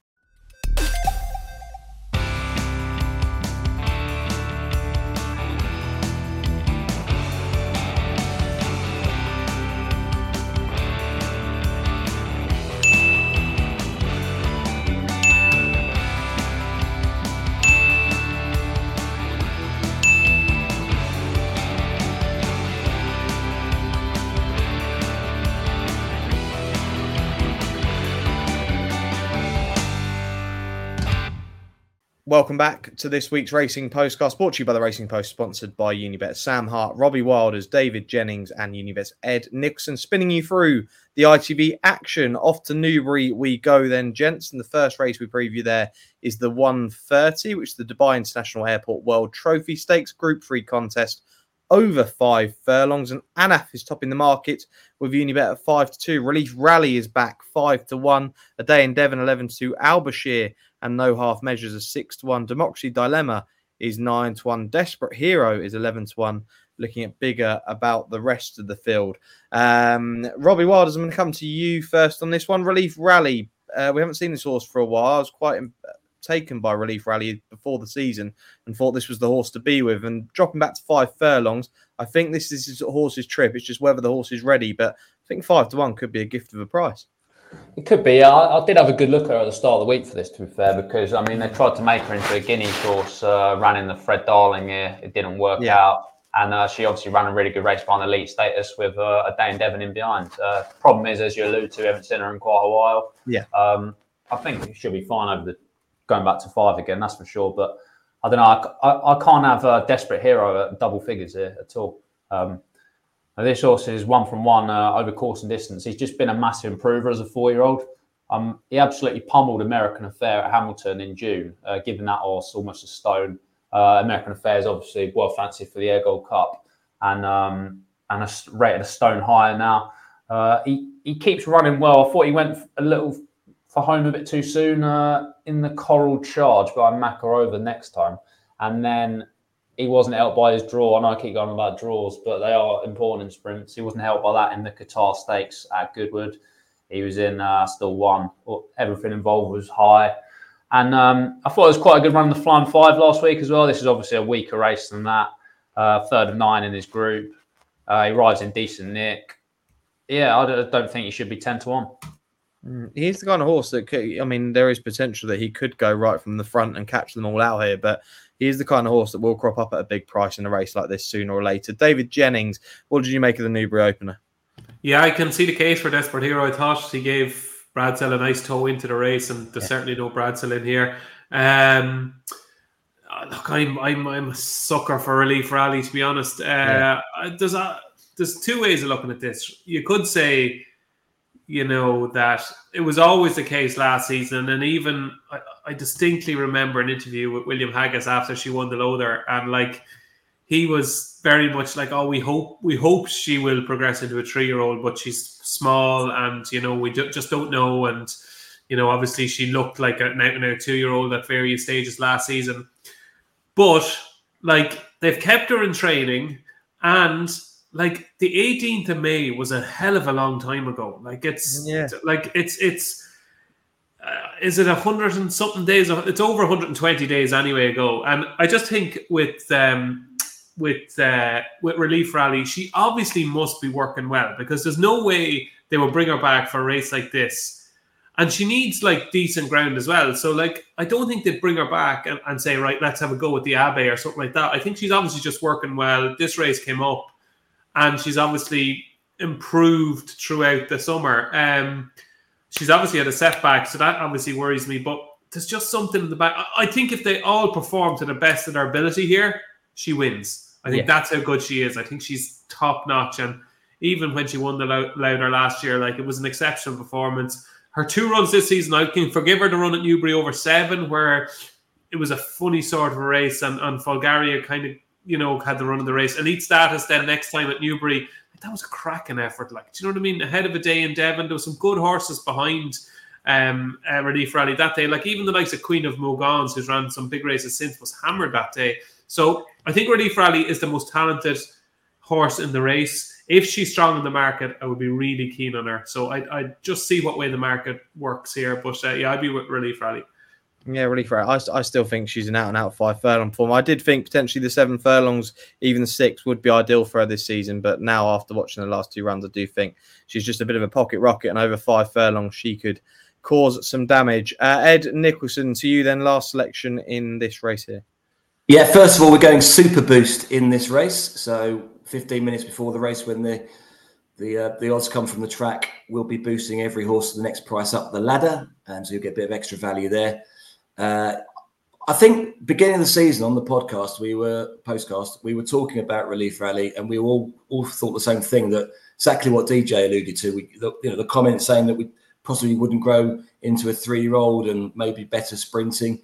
[SPEAKER 1] Welcome back to this week's Racing Postcast, brought to you by the Racing Post, sponsored by Unibet. Sam Hart, Robbie Wilders, David Jennings, and Unibet's Ed Nicholson, spinning you through the I T V action. Off to Newbury we go then, gents. And the first race we preview there is the one thirty, which is the Dubai International Airport World Trophy Stakes Group three contest over five furlongs. And Anaf is topping the market with Unibet at five to two. Relief Rally is back five to one. A Day in Devon eleven to two. Albashire and No Half Measures are six to one. Democracy Dilemma is nine to one. Desperate Hero is eleven to one. Looking at bigger about the rest of the field. Um, Robbie Wilders, I'm going to come to you first on this one. Relief Rally. Uh, we haven't seen this horse for a while. I was quite um, taken by Relief Rally before the season and thought this was the horse to be with. And dropping back to five furlongs, I think this is his horse's trip. It's just whether the horse is ready. But I think five to one could be a gift of a price.
[SPEAKER 4] It could be. I, I did have a good look at her at the start of the week for this, to be fair, because, I mean, they tried to make her into a Guineas horse, uh, ran in the Fred Darling here. It didn't work yeah. out. And uh, she obviously ran a really good race behind elite status with uh, a Day in Devon in behind. Uh, problem is, as you allude to, we haven't seen her in quite a while.
[SPEAKER 1] Yeah.
[SPEAKER 4] Um, I think she'll be fine over the going back to five again, that's for sure. But I don't know. I, I, I can't have a Desperate Hero at double figures here at all. Um, This horse is one from one uh, over course and distance. He's just been a massive improver as a four-year-old. Um, he absolutely pummeled American Affair at Hamilton in June, uh, giving that horse almost a stone. Uh, American Affair is obviously well fancied for the Ayr Gold Cup and um, and a, rated a stone higher now. Uh, he, he keeps running well. I thought he went a little for home a bit too soon uh, in the Coral Charge, but I Makarova next time. And then he wasn't helped by his draw. I know I keep going about draws, but they are important in sprints. He wasn't helped by that in the Qatar Stakes at Goodwood. He was in uh, still one. Everything involved was high. And um, I thought it was quite a good run in the Flying Five last week as well. This is obviously a weaker race than that. Uh, third of nine in his group. Uh, he rides in decent nick. Yeah, I don't think he should be ten to one.
[SPEAKER 1] He's the kind of horse that could, I mean, there is potential that he could go right from the front and catch them all out here, but he's the kind of horse that will crop up at a big price in a race like this sooner or later. David Jennings, what did you make of the Newbury opener?
[SPEAKER 2] Yeah, I can see the case for Desperate Hero. I thought he gave Bradsell a nice toe into the race, and there's yeah. certainly no Bradsell in here. Um, look, I'm I'm I'm a sucker for Relief Rally, to be honest. Uh, yeah. There's a there's two ways of looking at this. You could say, you know, that it was always the case last season, and even I, I distinctly remember an interview with William Haggis after she won the Lothian, and like he was very much like, oh, we hope we hope she will progress into a three-year-old, but she's small, and you know we do, just don't know. And You know, obviously she looked like an out-and-out two-year-old at various stages last season. But, like, they've kept her in training, and, like, the eighteenth of May was a hell of a long time ago. Like, it's,
[SPEAKER 1] yeah.
[SPEAKER 2] like, it's, it's, uh, is it a hundred and something days? It's over one hundred twenty days anyway ago. And I just think with, um, with, uh, with Relief Rally, she obviously must be working well, because there's no way they will bring her back for a race like this. And she needs, like, decent ground as well. So, like, I don't think they'd bring her back and, and say, right, let's have a go with the Abbey or something like that. I think she's obviously just working well. This race came up, and she's obviously improved throughout the summer. Um, she's obviously had a setback, so that obviously worries me. But there's just something in the back. I think if they all perform to the best of their ability here, she wins. I think yeah. that's how good she is. I think she's top-notch. And even when she won the Louder last year, like, it was an exceptional performance. Her two runs this season, I can forgive her the run at Newbury over seven, where it was a funny sort of a race, and, and Folgaria kind of, you know, had the run of the race. Elite status then next time at Newbury, that was a cracking effort. Like, do you know what I mean? Ahead of a day in Devon, there was some good horses behind um, uh, Relief Rally that day. Like, even the likes of Queen of Mogans, who's ran some big races since, was hammered that day. So I think Relief Rally is the most talented horse in the race. If she's strong in the market, I would be really keen on her. So I I just see what way the market works here. But uh, yeah, I'd be with Relief Rally.
[SPEAKER 1] Yeah, Relief Rally. I, I still think she's an out-and-out five furlong form. I did think potentially the seven furlongs, even the six, would be ideal for her this season. But now, after watching the last two runs, I do think she's just a bit of a pocket rocket. And over five furlongs, she could cause some damage. Uh, Ed Nicholson, to you then, last selection in this race here.
[SPEAKER 3] Yeah, first of all, we're going super boost in this race. So fifteen minutes before the race, when the the uh, the odds come from the track, we'll be boosting every horse to the next price up the ladder, and so you'll get a bit of extra value there. Uh, I think beginning of the season on the podcast, we were postcast, we were talking about Relief Rally, and we all all thought the same thing, that exactly what D J alluded to. We, the, you know, the comment saying that we possibly wouldn't grow into a three-year-old and maybe better sprinting.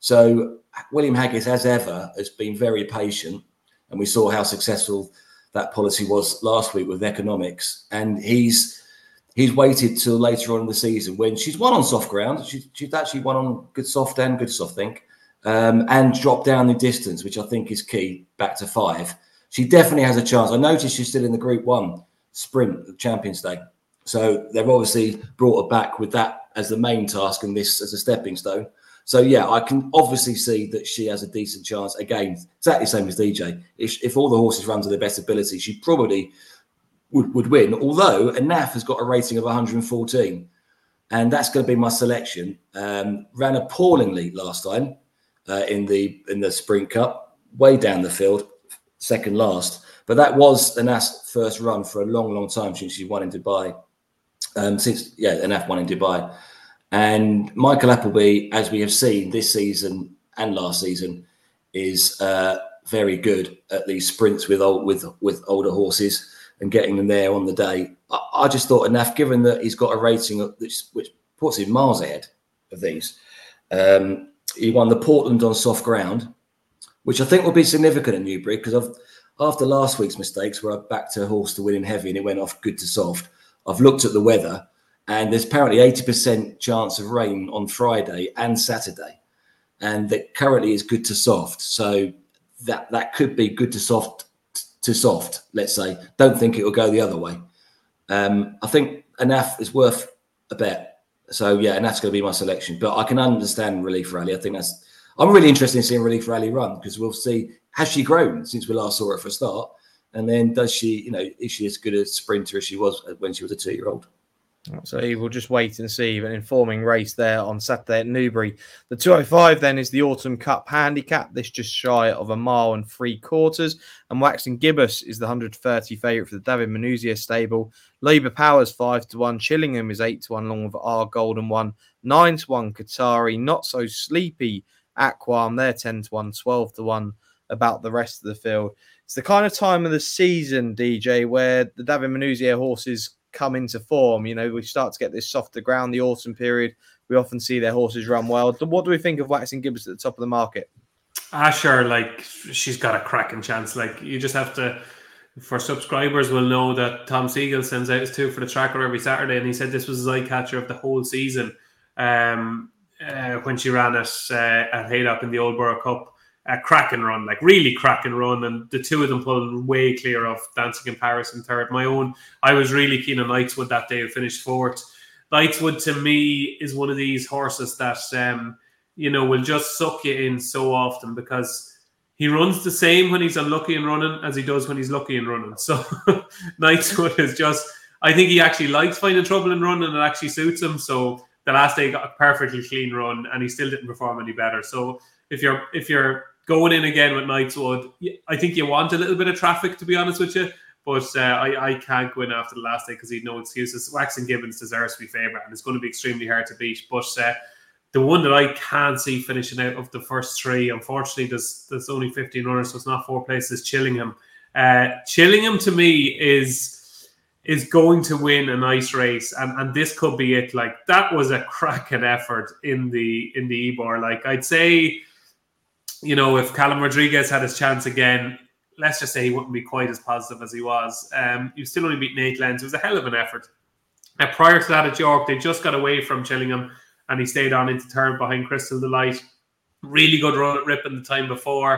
[SPEAKER 3] So William Haggas, as ever, has been very patient, and we saw how successful that policy was last week with economics. And he's he's waited till later on in the season when she's won on soft ground. She, she's actually won on good soft and good soft, I think, um, and dropped down the distance, which I think is key, back to five. She definitely has a chance. I noticed she's still in the Group One sprint of Champions Day. So they've obviously brought her back with that as the main task and this as a stepping stone. So, yeah, I can obviously see that she has a decent chance. Again, exactly the same as D J. If, if all the horses run to their best ability, she probably would, would win. Although a N A F has got a rating of one hundred fourteen, and that's going to be my selection. Um, ran appallingly last time uh, in the in the Sprint Cup, way down the field, second last. But that was a N A F's first run for a long, long time since she won in Dubai. Um, since, yeah, N A F won in Dubai. And Michael Appleby, as we have seen this season and last season, is uh, very good at these sprints with old, with with older horses and getting them there on the day. I, I just thought enough, given that he's got a rating of, which, which puts him miles ahead of these. Um, he won the Portland on soft ground, which I think will be significant at Newbury, because after last week's mistakes, where I backed a horse to win in heavy and it went off good to soft, I've looked at the weather. And there's apparently eighty percent chance of rain on Friday and Saturday. And that currently is good to soft. So that that could be good to soft to soft, let's say. Don't think it will go the other way. Um, I think N A F is worth a bet. So, yeah, and that's going to be my selection. But I can understand Relief Rally. I think that's... I'm really interested in seeing Relief Rally run, because we'll see, has she grown since we last saw her for a start? And then does she, you know, is she as good a sprinter as she was when she was a two-year-old?
[SPEAKER 1] So we'll just wait and see. An informing race there on Saturday at Newbury. The two oh five then is the Autumn Cup Handicap. This just shy of a mile and three quarters. And Waxing Gibbous is the one hundred thirty favourite for the David Manuzia stable. Labour Powers five to one. Chillingham is eight to one along with R Golden one. nine to one Qatari. Not So Sleepy Aquam. They're ten to one. twelve to one about the rest of the field. It's the kind of time of the season, D J, where the David Manuzia horses come into form. You know, we start to get this softer ground, the autumn period. We often see their horses run well. What do we think of Waxing Gibbous at the top of the market?
[SPEAKER 2] Ah, sure. Like, she's got a cracking chance. Like, you just have to, for subscribers will know that Tom Siegel sends out his two for the tracker every Saturday, and he said this was his eye catcher of the whole season. um, uh, when she ran at uh, at Haydock in the Old Borough Cup. A cracking run, like really cracking run, and the two of them pulled way clear of Dancing in Paris in third. My own, I was really keen on Knightswood that day and finished fourth. Knightswood to me is one of these horses that um, you know will just suck you in so often because he runs the same when he's unlucky in running as he does when he's lucky in running. So Knightswood is just, I think he actually likes finding trouble in running and it actually suits him. So the last day he got a perfectly clean run and he still didn't perform any better. So if you're if you're going in again with Knightswood, I think you want a little bit of traffic, to be honest with you. But uh, I, I can't go in after the last day because he'd no excuses. Waxing Gibbons deserves to be favourite, and it's going to be extremely hard to beat. But uh, the one that I can't see finishing out of the first three, unfortunately, there's there's only fifteen runners, so it's not four places. Chillingham, uh, Chillingham to me is is going to win a nice race, and, and this could be it. Like that was a cracking effort in the in the Ebor. Like I'd say, you know, if Callum Rodriguez had his chance again, let's just say he wouldn't be quite as positive as he was. Um, you still only beaten eight lengths. It was a hell of an effort. Uh, prior to that at York, they just got away from Chillingham and he stayed on into third behind Crystal Delight. Really good run at Ripon the time before.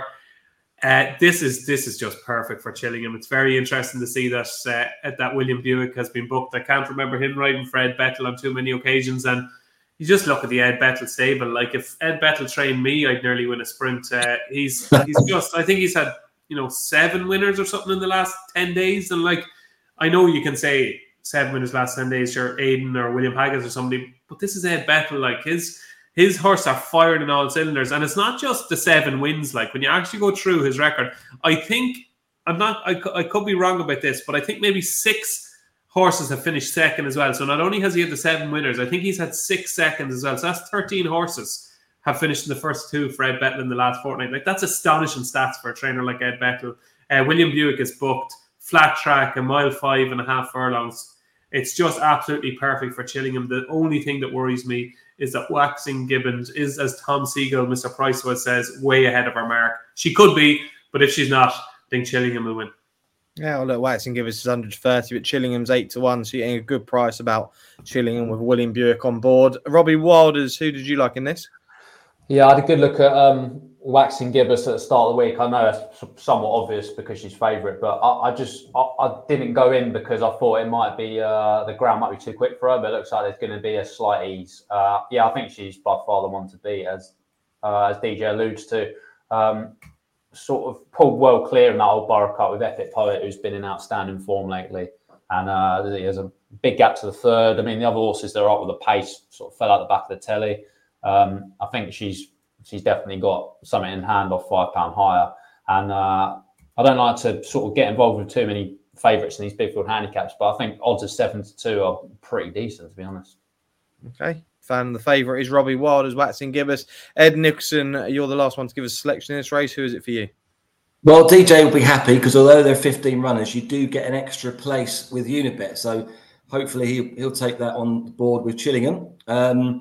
[SPEAKER 2] Uh, this is this is just perfect for Chillingham. It's very interesting to see that uh, that William Buick has been booked. I can't remember him riding for Ed Bettel on too many occasions, and you just look at the Ed Bettel stable. Like if Ed Bettel trained me, I'd nearly win a sprint. Uh, he's he's just, I think he's had, you know, seven winners or something in the last ten days. And like, I know you can say seven winners last ten days, you're Aiden or William Haggis or somebody, but this is Ed Bettel. Like his his horse are firing in all cylinders, and it's not just the seven wins. Like when you actually go through his record, I think I'm not. I, I could be wrong about this, but I think maybe six horses have finished second as well. So not only has he had the seven winners, I think he's had six seconds as well. So that's thirteen horses have finished in the first two for Ed Bettel in the last fortnight. Like that's astonishing stats for a trainer like Ed Bettel. Uh, William Buick is booked, flat track, a mile five and a half furlongs. It's just absolutely perfect for Chillingham. The only thing that worries me is that Waxing Gibbons is, as Tom Siegel, Mister Pricewood says, way ahead of her mark. She could be, but if she's not, I think Chillingham will win.
[SPEAKER 1] Yeah, well, look, Waxing Gibbons is one hundred thirty, but Chillingham's eight to one, so you're getting a good price about Chillingham with William Buick on board. Robbie Wilders, who did you like in this?
[SPEAKER 4] Yeah, I had a good look at um, Waxing Gibbons at the start of the week. I know it's somewhat obvious because she's favourite, but I, I just I, I didn't go in because I thought it might be uh, the ground might be too quick for her, but it looks like there's going to be a slight ease. Uh, yeah, I think she's by far the one to beat, as uh, as D J alludes to. Um, sort of pulled well clear in that Old Borough Cup with Epic Poet, who's been in outstanding form lately. And uh, there's a big gap to the third. I mean, the other horses, they're up with the pace, sort of fell out the back of the telly. Um, I think she's she's definitely got something in hand off five pound higher. And uh, I don't like to sort of get involved with too many favourites in these big field handicaps, but I think odds of seven to two are pretty decent, to be honest.
[SPEAKER 1] Okay. Fan, the favourite is Robbie Wilders, Waxing Gibbons. Ed Nicholson, you're the last one to give us a selection in this race. Who is it for you?
[SPEAKER 3] Well, D J will be happy because although there are fifteen runners, you do get an extra place with Unibet. So hopefully he'll, he'll take that on board with Chillingham. Um,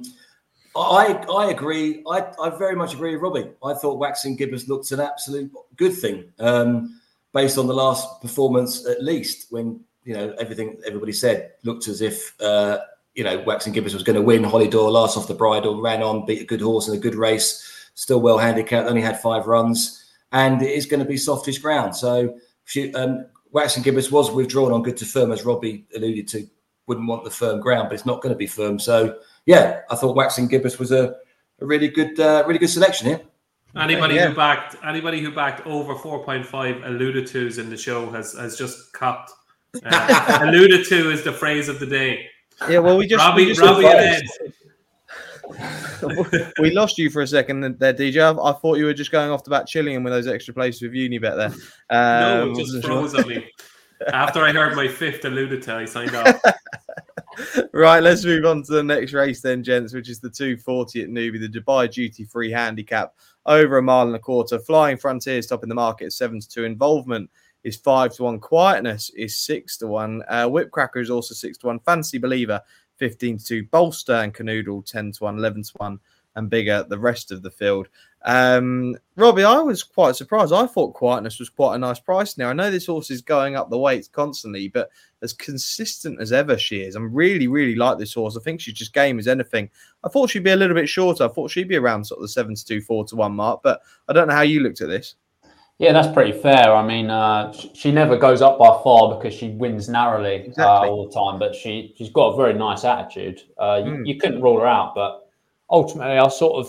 [SPEAKER 3] I I agree. I, I very much agree with Robbie. I thought Waxing Gibbons looked an absolute good thing um, based on the last performance, at least, when, you know, everything everybody said looked as if, uh, you know, Waxing Gibbons was going to win. Holly Door last off the bridle, ran on, beat a good horse in a good race, still well handicapped, only had five runs. And it is going to be softish ground. So she, um, Waxing Gibbons was withdrawn on good to firm, as Robbie alluded to. Wouldn't want the firm ground, but it's not going to be firm. So, yeah, I thought Waxing Gibbons was a, a really good uh, really good selection here.
[SPEAKER 2] Anybody
[SPEAKER 1] yeah.
[SPEAKER 2] who backed anybody who backed over four point five alluded to's in the show has, has just copped. Uh, alluded to is the phrase of the day.
[SPEAKER 1] Yeah, well, we just...
[SPEAKER 2] Robbie,
[SPEAKER 1] we, just
[SPEAKER 2] Robbie and Ed.
[SPEAKER 1] we lost you for a second there, D J. I, I thought you were just going off the bat Chillingham with those extra places with Unibet there. Um,
[SPEAKER 2] no, it just froze sure. on me. After I heard my fifth alluded to, I signed off.
[SPEAKER 1] Right, let's move on to the next race then, gents, which is the two forty at Newby, the Dubai Duty Free Handicap, over a mile and a quarter. Flying Frontiers top in the market at seven to two. Involvement is five to one. Quietness is six to one. Uh, Whipcracker is also six to one. Fancy Believer fifteen to two. Bolster and Canoodle ten to one. eleven to one. and bigger the rest of the field. Um, Robbie, I was quite surprised. I thought Quietness was quite a nice price now. I know this horse is going up the weights constantly, but as consistent as ever she is. I'm really, really like this horse. I think she's just game as anything. I thought she'd be a little bit shorter. I thought she'd be around sort of the seven to two, four to one mark, but I don't know how you looked at this.
[SPEAKER 4] Yeah, that's pretty fair. I mean, uh, she never goes up by far because she wins narrowly exactly. uh, all the time, but she, she's got a very nice attitude. Uh, you, mm. you couldn't rule her out, but ultimately I sort of,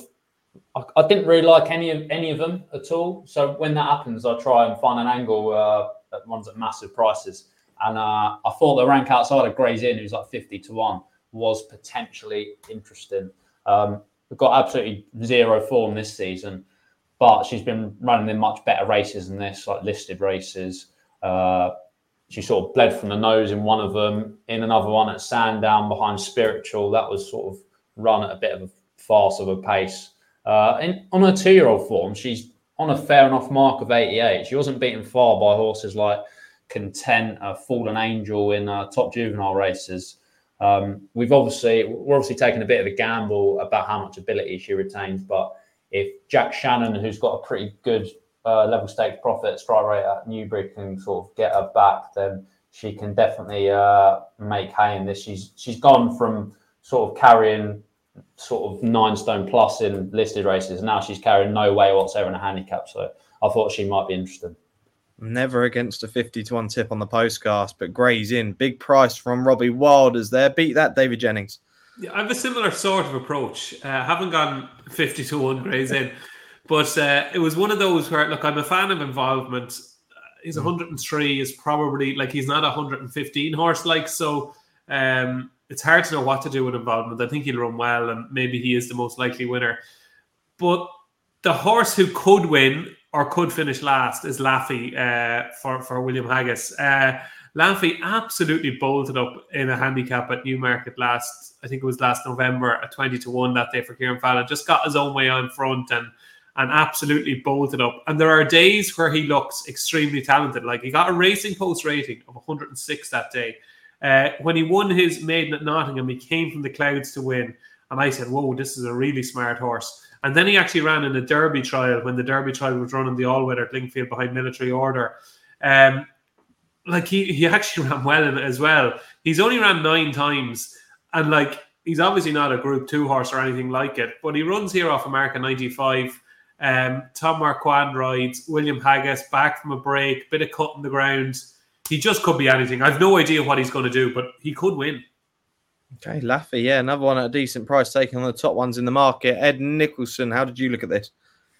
[SPEAKER 4] I, I didn't really like any of any of them at all. So when that happens, I try and find an angle uh, that runs at massive prices. And uh, I thought the rank outside of Gray's Inn, who's like fifty to one, was potentially interesting. Um, we've got absolutely zero form this season, but she's been running in much better races than this, like listed races. Uh, she sort of bled from the nose in one of them, in another one at Sandown behind Spiritual. That was sort of run at a bit of a farce of a pace. Uh, in, on her two-year-old form, she's on a fair enough mark of eighty-eight. She wasn't beaten far by horses like Content, uh, Fallen Angel in uh, top juvenile races. Um, we've obviously, we're obviously taking a bit of a gamble about how much ability she retains, but if Jack Shannon, who's got a pretty good uh, level stakes profit strike rate at Newbury, can sort of get her back, then she can definitely uh, make hay in this. She's she's gone from sort of carrying sort of nine stone plus in listed races. Now she's carrying no weight whatsoever in a handicap. So I thought she might be interesting.
[SPEAKER 1] Never against a fifty to one tip on the postcast, but Gray's Inn. Big price from Robbie Wilders there. Beat that, David Jennings.
[SPEAKER 2] Yeah, I have a similar sort of approach. I uh, haven't gone fifty to one Gray's Inn, but uh, it was one of those where, look, I'm a fan of involvement. He's one hundred three, is probably, like, he's not a one hundred fifteen horse, like, so um, it's hard to know what to do with involvement. I think he'll run well, and maybe he is the most likely winner. But the horse who could win or could finish last is Laffy uh, for, for William Haggis. Uh, Laffy absolutely bolted up in a handicap at Newmarket last, I think it was last November, at twenty to one that day for Kieran Fallon. Just got his own way on front and and absolutely bolted up. And there are days where he looks extremely talented. Like, he got a Racing Post rating of one hundred six that day. Uh, when he won his maiden at Nottingham, he came from the clouds to win. And I said, whoa, this is a really smart horse. And then he actually ran in a Derby trial when the Derby trial was running the all-weather at Lingfield behind Military Order. Um, like, he, he actually ran well in it as well. He's only ran nine times. And, like, he's obviously not a Group two horse or anything like it. But he runs here off America ninety-five. Um, Tom Marquand rides. William Haggis back from a break. Bit of cut in the ground. He just could be anything. I've no idea what he's going to do, but he could win.
[SPEAKER 1] Okay, Laffy, yeah, another one at a decent price, taking on the top ones in the market. Ed Nicholson, how did you look at this?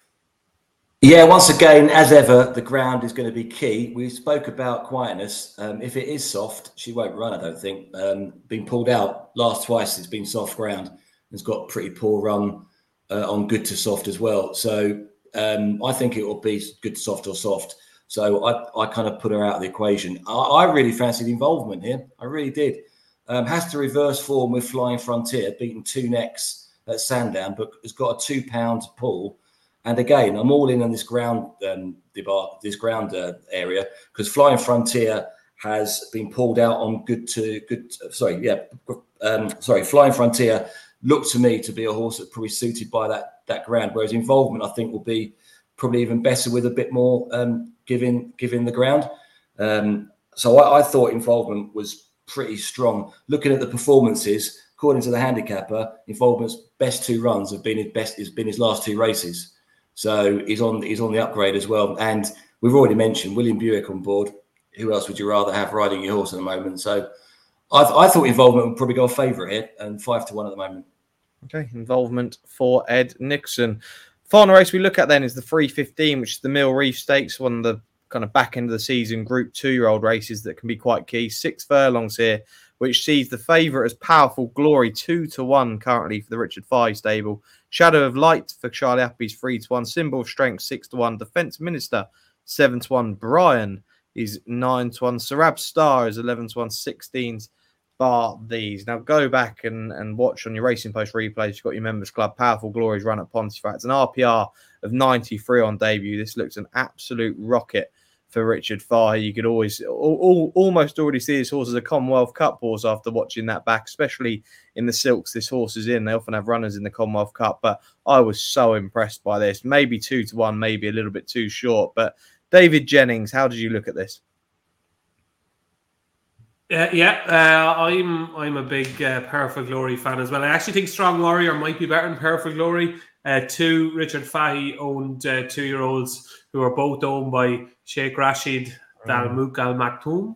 [SPEAKER 3] Yeah, once again, as ever, the ground is going to be key. We spoke about Quietness. Um, if it is soft, she won't run, I don't think. Um, been pulled out last twice, it's been soft ground. It's got pretty poor run uh, on good to soft as well. So um, I think it will be good to soft or soft. So I, I kind of put her out of the equation. I, I really fancied involvement here. I really did. Um, has to reverse form with Flying Frontier, beaten two necks at Sandown, but has got a two pound pull. And again, I'm all in on this ground, um, debar- this ground uh, area, because Flying Frontier has been pulled out on good to good. Uh, sorry, yeah, um, sorry. Flying Frontier looked to me to be a horse that's probably suited by that that ground, whereas involvement I think will be probably even better with a bit more um, giving giving the ground. Um, so I, I thought involvement was pretty strong. Looking at the performances, according to the handicapper, involvement's best two runs have been his best. Has been his last two races. So he's on he's on the upgrade as well. And we've already mentioned William Buick on board. Who else would you rather have riding your horse at the moment? So I, I thought involvement would probably go a favourite here, and five to one at the moment.
[SPEAKER 1] Okay, involvement for Ed Nixon. Final race we look at then is the three fifteen, which is the Mill Reef Stakes, one of the kind of back end of the season Group two-year-old races that can be quite key. Six furlongs here, which sees the favourite as Powerful Glory, two to one currently for the Richard Fye stable. Shadow of Light for Charlie Appy's three to one. Symbol of Strength, six to one. Defence Minister, seven to one. Brian is nine to one. Sarab Star is eleven to one. sixteens bar these. Now go back and, and watch on your Racing Post replays. You've got your Members Club. Powerful Glory's run at Pontefract. An R P R of ninety-three on debut. This looks an absolute rocket. for Richard Fahey. You could always all, all, almost already see his horse as a Commonwealth Cup horse after watching that back, especially in the silks this horse is in. They often have runners in the Commonwealth Cup, but I was so impressed by this. Maybe two to one, maybe a little bit too short. But David Jennings, how did you look at this?
[SPEAKER 2] Uh, yeah, uh, I'm I'm a big uh, Power for Glory fan as well. I actually think Strong Warrior might be better than Power for Glory. Uh, two Richard Fahey owned uh, two-year-olds who are both owned by Sheikh Rashid Dalmouk Al Maktoum,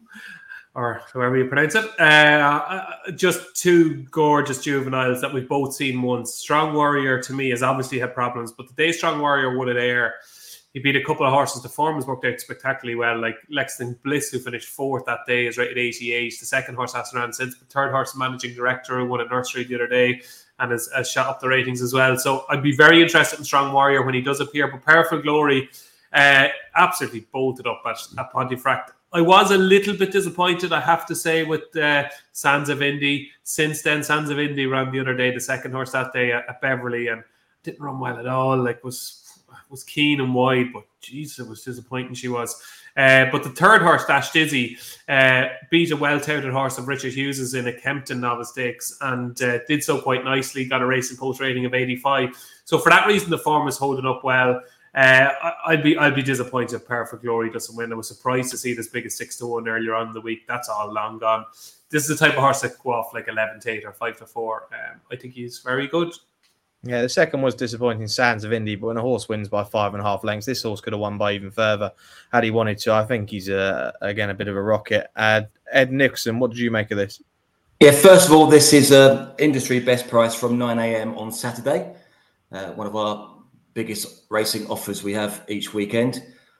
[SPEAKER 2] or however you pronounce it. Uh, just two gorgeous juveniles that we've both seen once. Strong Warrior to me has obviously had problems, but the day Strong Warrior won at Ayr, he beat a couple of horses. The form has worked out spectacularly well. Like Lexington Bliss, who finished fourth that day, is rated eighty-eight. The second horse hasn't ran since. The third horse, managing director, who won at Nursery the other day and has, has shot up the ratings as well. So I'd be very interested in Strong Warrior when he does appear. But Power for Glory uh, absolutely bolted up at, at Pontefract. I was a little bit disappointed, I have to say, with uh, Sands of Indy. Since then, Sands of Indy ran the other day, the second horse that day at, at Beverley, and didn't run well at all. Like was was keen and wide, but jeez, it was disappointing she was. Uh, but the third horse, Dash Dizzy, uh, beat a well-touted horse of Richard Hughes's in a Kempton Novice Stakes and uh, did so quite nicely, got a racing post rating of eighty-five. So for that reason, the form is holding up well. Uh, I'd be I'd be disappointed if Power for Glory doesn't win. I was surprised to see this big as six to one earlier on in the week. That's all long gone. This is the type of horse that go off like eleven to eight or five to four. Um, I think he's very good.
[SPEAKER 1] Yeah, the second was disappointing, Sands of Indy, but when a horse wins by five and a half lengths, this horse could have won by even further had he wanted to. I think he's, uh, again, a bit of a rocket. Uh, Ed Nicholson, what did you make of this?
[SPEAKER 3] Yeah, first of all, this is an industry best price from nine a.m. on Saturday. Uh, one of our biggest racing offers we have each weekend.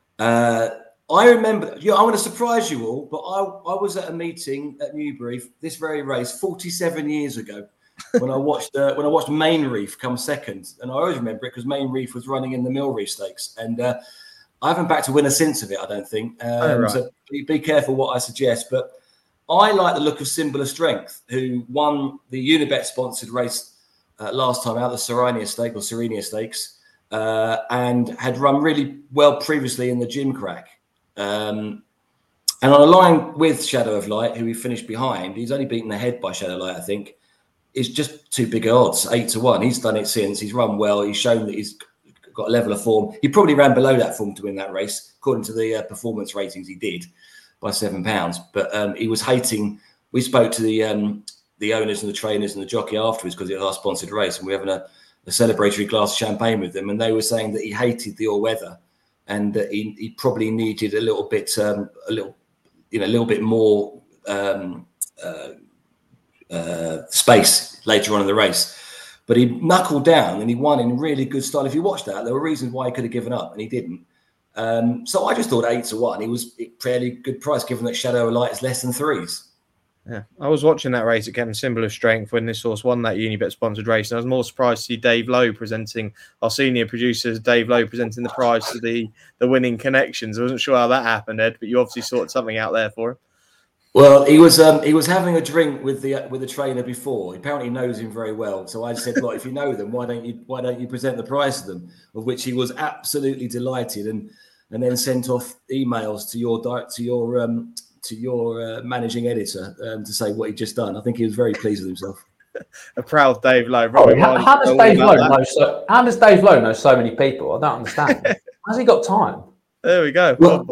[SPEAKER 3] Uh, I remember, yeah, I'm going to surprise you all, but I, I was at a meeting at Newbury, this very race, forty-seven years ago. when I watched uh, when I watched Main Reef come second, and I always remember it because Main Reef was running in the Mill Reef Stakes, and uh, I haven't backed a winner since of it. I don't think. Um,
[SPEAKER 1] oh, right.
[SPEAKER 3] So be, be careful what I suggest. But I like the look of Symbol of Strength, who won the Unibet sponsored race uh, last time out, the Serenia Stake or Serenia Stakes, uh, and had run really well previously in the Gimcrack. Um, and on a line with Shadow of Light, who he finished behind, he's only beaten ahead by Shadow of Light, I think. It's just too big odds, eight to one. He's done it since. He's run well. He's shown that he's got a level of form. He probably ran below that form to win that race, according to the uh, performance ratings. He did by seven pounds. But um, he was hating. We spoke to the um, the owners and the trainers and the jockey afterwards because it was our sponsored race, and we were having a, a celebratory glass of champagne with them. And they were saying that he hated the all weather, and that he, he probably needed a little bit, um, a little, you know, a little bit more. Um, uh, Uh, space later on in the race, but he knuckled down and he won in really good style. If you watch that, there were reasons why he could have given up and he didn't. Um, so I just thought eight to one. He was a fairly good price given that Shadow of Light is less than threes.
[SPEAKER 1] Yeah, I was watching that race at Kempton, Symbol of Strength, when this horse won that Unibet sponsored race, and I was more surprised to see Dave Lowe presenting, our senior producer, Dave Lowe presenting the prize to the the winning connections. I wasn't sure how that happened, Ed, but you obviously sorted something out there for him.
[SPEAKER 3] Well, he was um, he was having a drink with the uh, with the trainer before. He apparently knows him very well. So I said, "Look, if you know them, why don't you why don't you present the prize to them?" Of which he was absolutely delighted, and and then sent off emails to your to your um, to your uh, managing editor um, to say what he'd just done. I think he was very pleased with himself.
[SPEAKER 1] A proud Dave Lowe.
[SPEAKER 4] Oh, how, how does Dave Lowe know so? How does Dave Lowe know so many people? I don't understand. How's he got time?
[SPEAKER 1] There we go.
[SPEAKER 3] Well,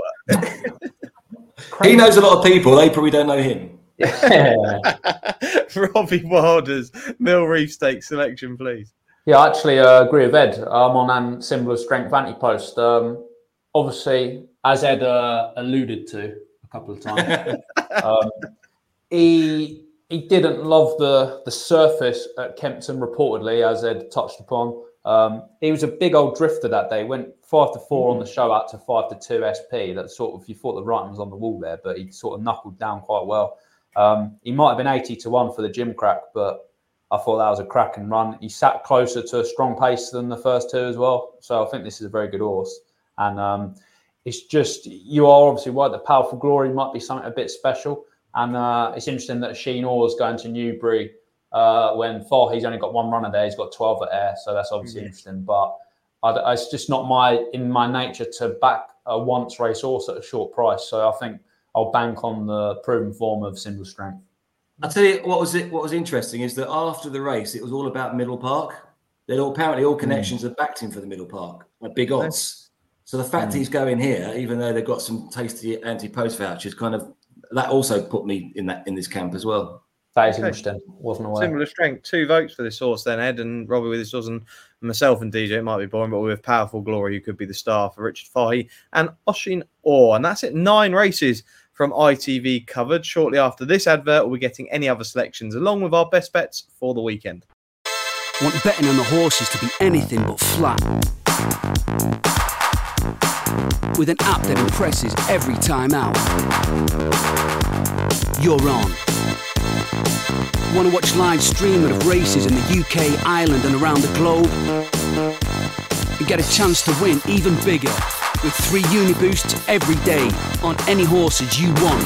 [SPEAKER 3] he knows a lot of people. They probably don't know him.
[SPEAKER 4] Yeah.
[SPEAKER 1] Robbie Wilder's Mill Reef Stakes selection, please.
[SPEAKER 4] Yeah, I actually uh, agree with Ed. I'm on an Symbol of Strength Vanity Post. Um, obviously, as Ed uh, alluded to a couple of times, um, he he didn't love the the surface at Kempton, reportedly, as Ed touched upon. Um, he was a big old drifter that day. Went five to four mm. on the show out to five to two S P. That sort of, you thought the writing was on the wall there, but he sort of knuckled down quite well. Um, he might have been eighty to one for the Gimcrack, but I thought that was a cracking run. He sat closer to a strong pace than the first two as well. So I think this is a very good horse. And um, it's just, you are obviously right, the Power for Glory might be something a bit special. And uh, it's interesting that Sheen Orr's going to Newbury uh, when Fahey's only got one runner there. He's got twelve at Ayr, so that's obviously mm-hmm. interesting. But I, it's just not my in my nature to back a once race horse at a short price. So I think I'll bank on the proven form of Symbol Strength.
[SPEAKER 3] I'll tell you what was it. What was interesting is that after the race, it was all about Middle Park. They'd all, apparently all connections mm. had backed him for the Middle Park at big odds. So the fact mm. he's going here, even though they've got some tasty anti-post vouchers, kind of that also put me in that in this camp as well.
[SPEAKER 4] That is okay. Interesting. Wasn't aware.
[SPEAKER 1] Similar strength. Two votes for this horse then, Ed and Robbie with this horse, and myself and D J. It might be boring, but with Powerful Glory, who could be the star for Richard Fahey and Oshin Orr. And that's it. Nine races from I T V covered. Shortly after this advert, we'll be getting any other selections along with our best bets for the weekend.
[SPEAKER 5] Want betting on the horses to be anything but flat? With an app that impresses every time out. You're on. Want to watch live streaming of races in the U K, Ireland and around the globe? And get a chance to win even bigger with three Uniboosts every day on any horses you want.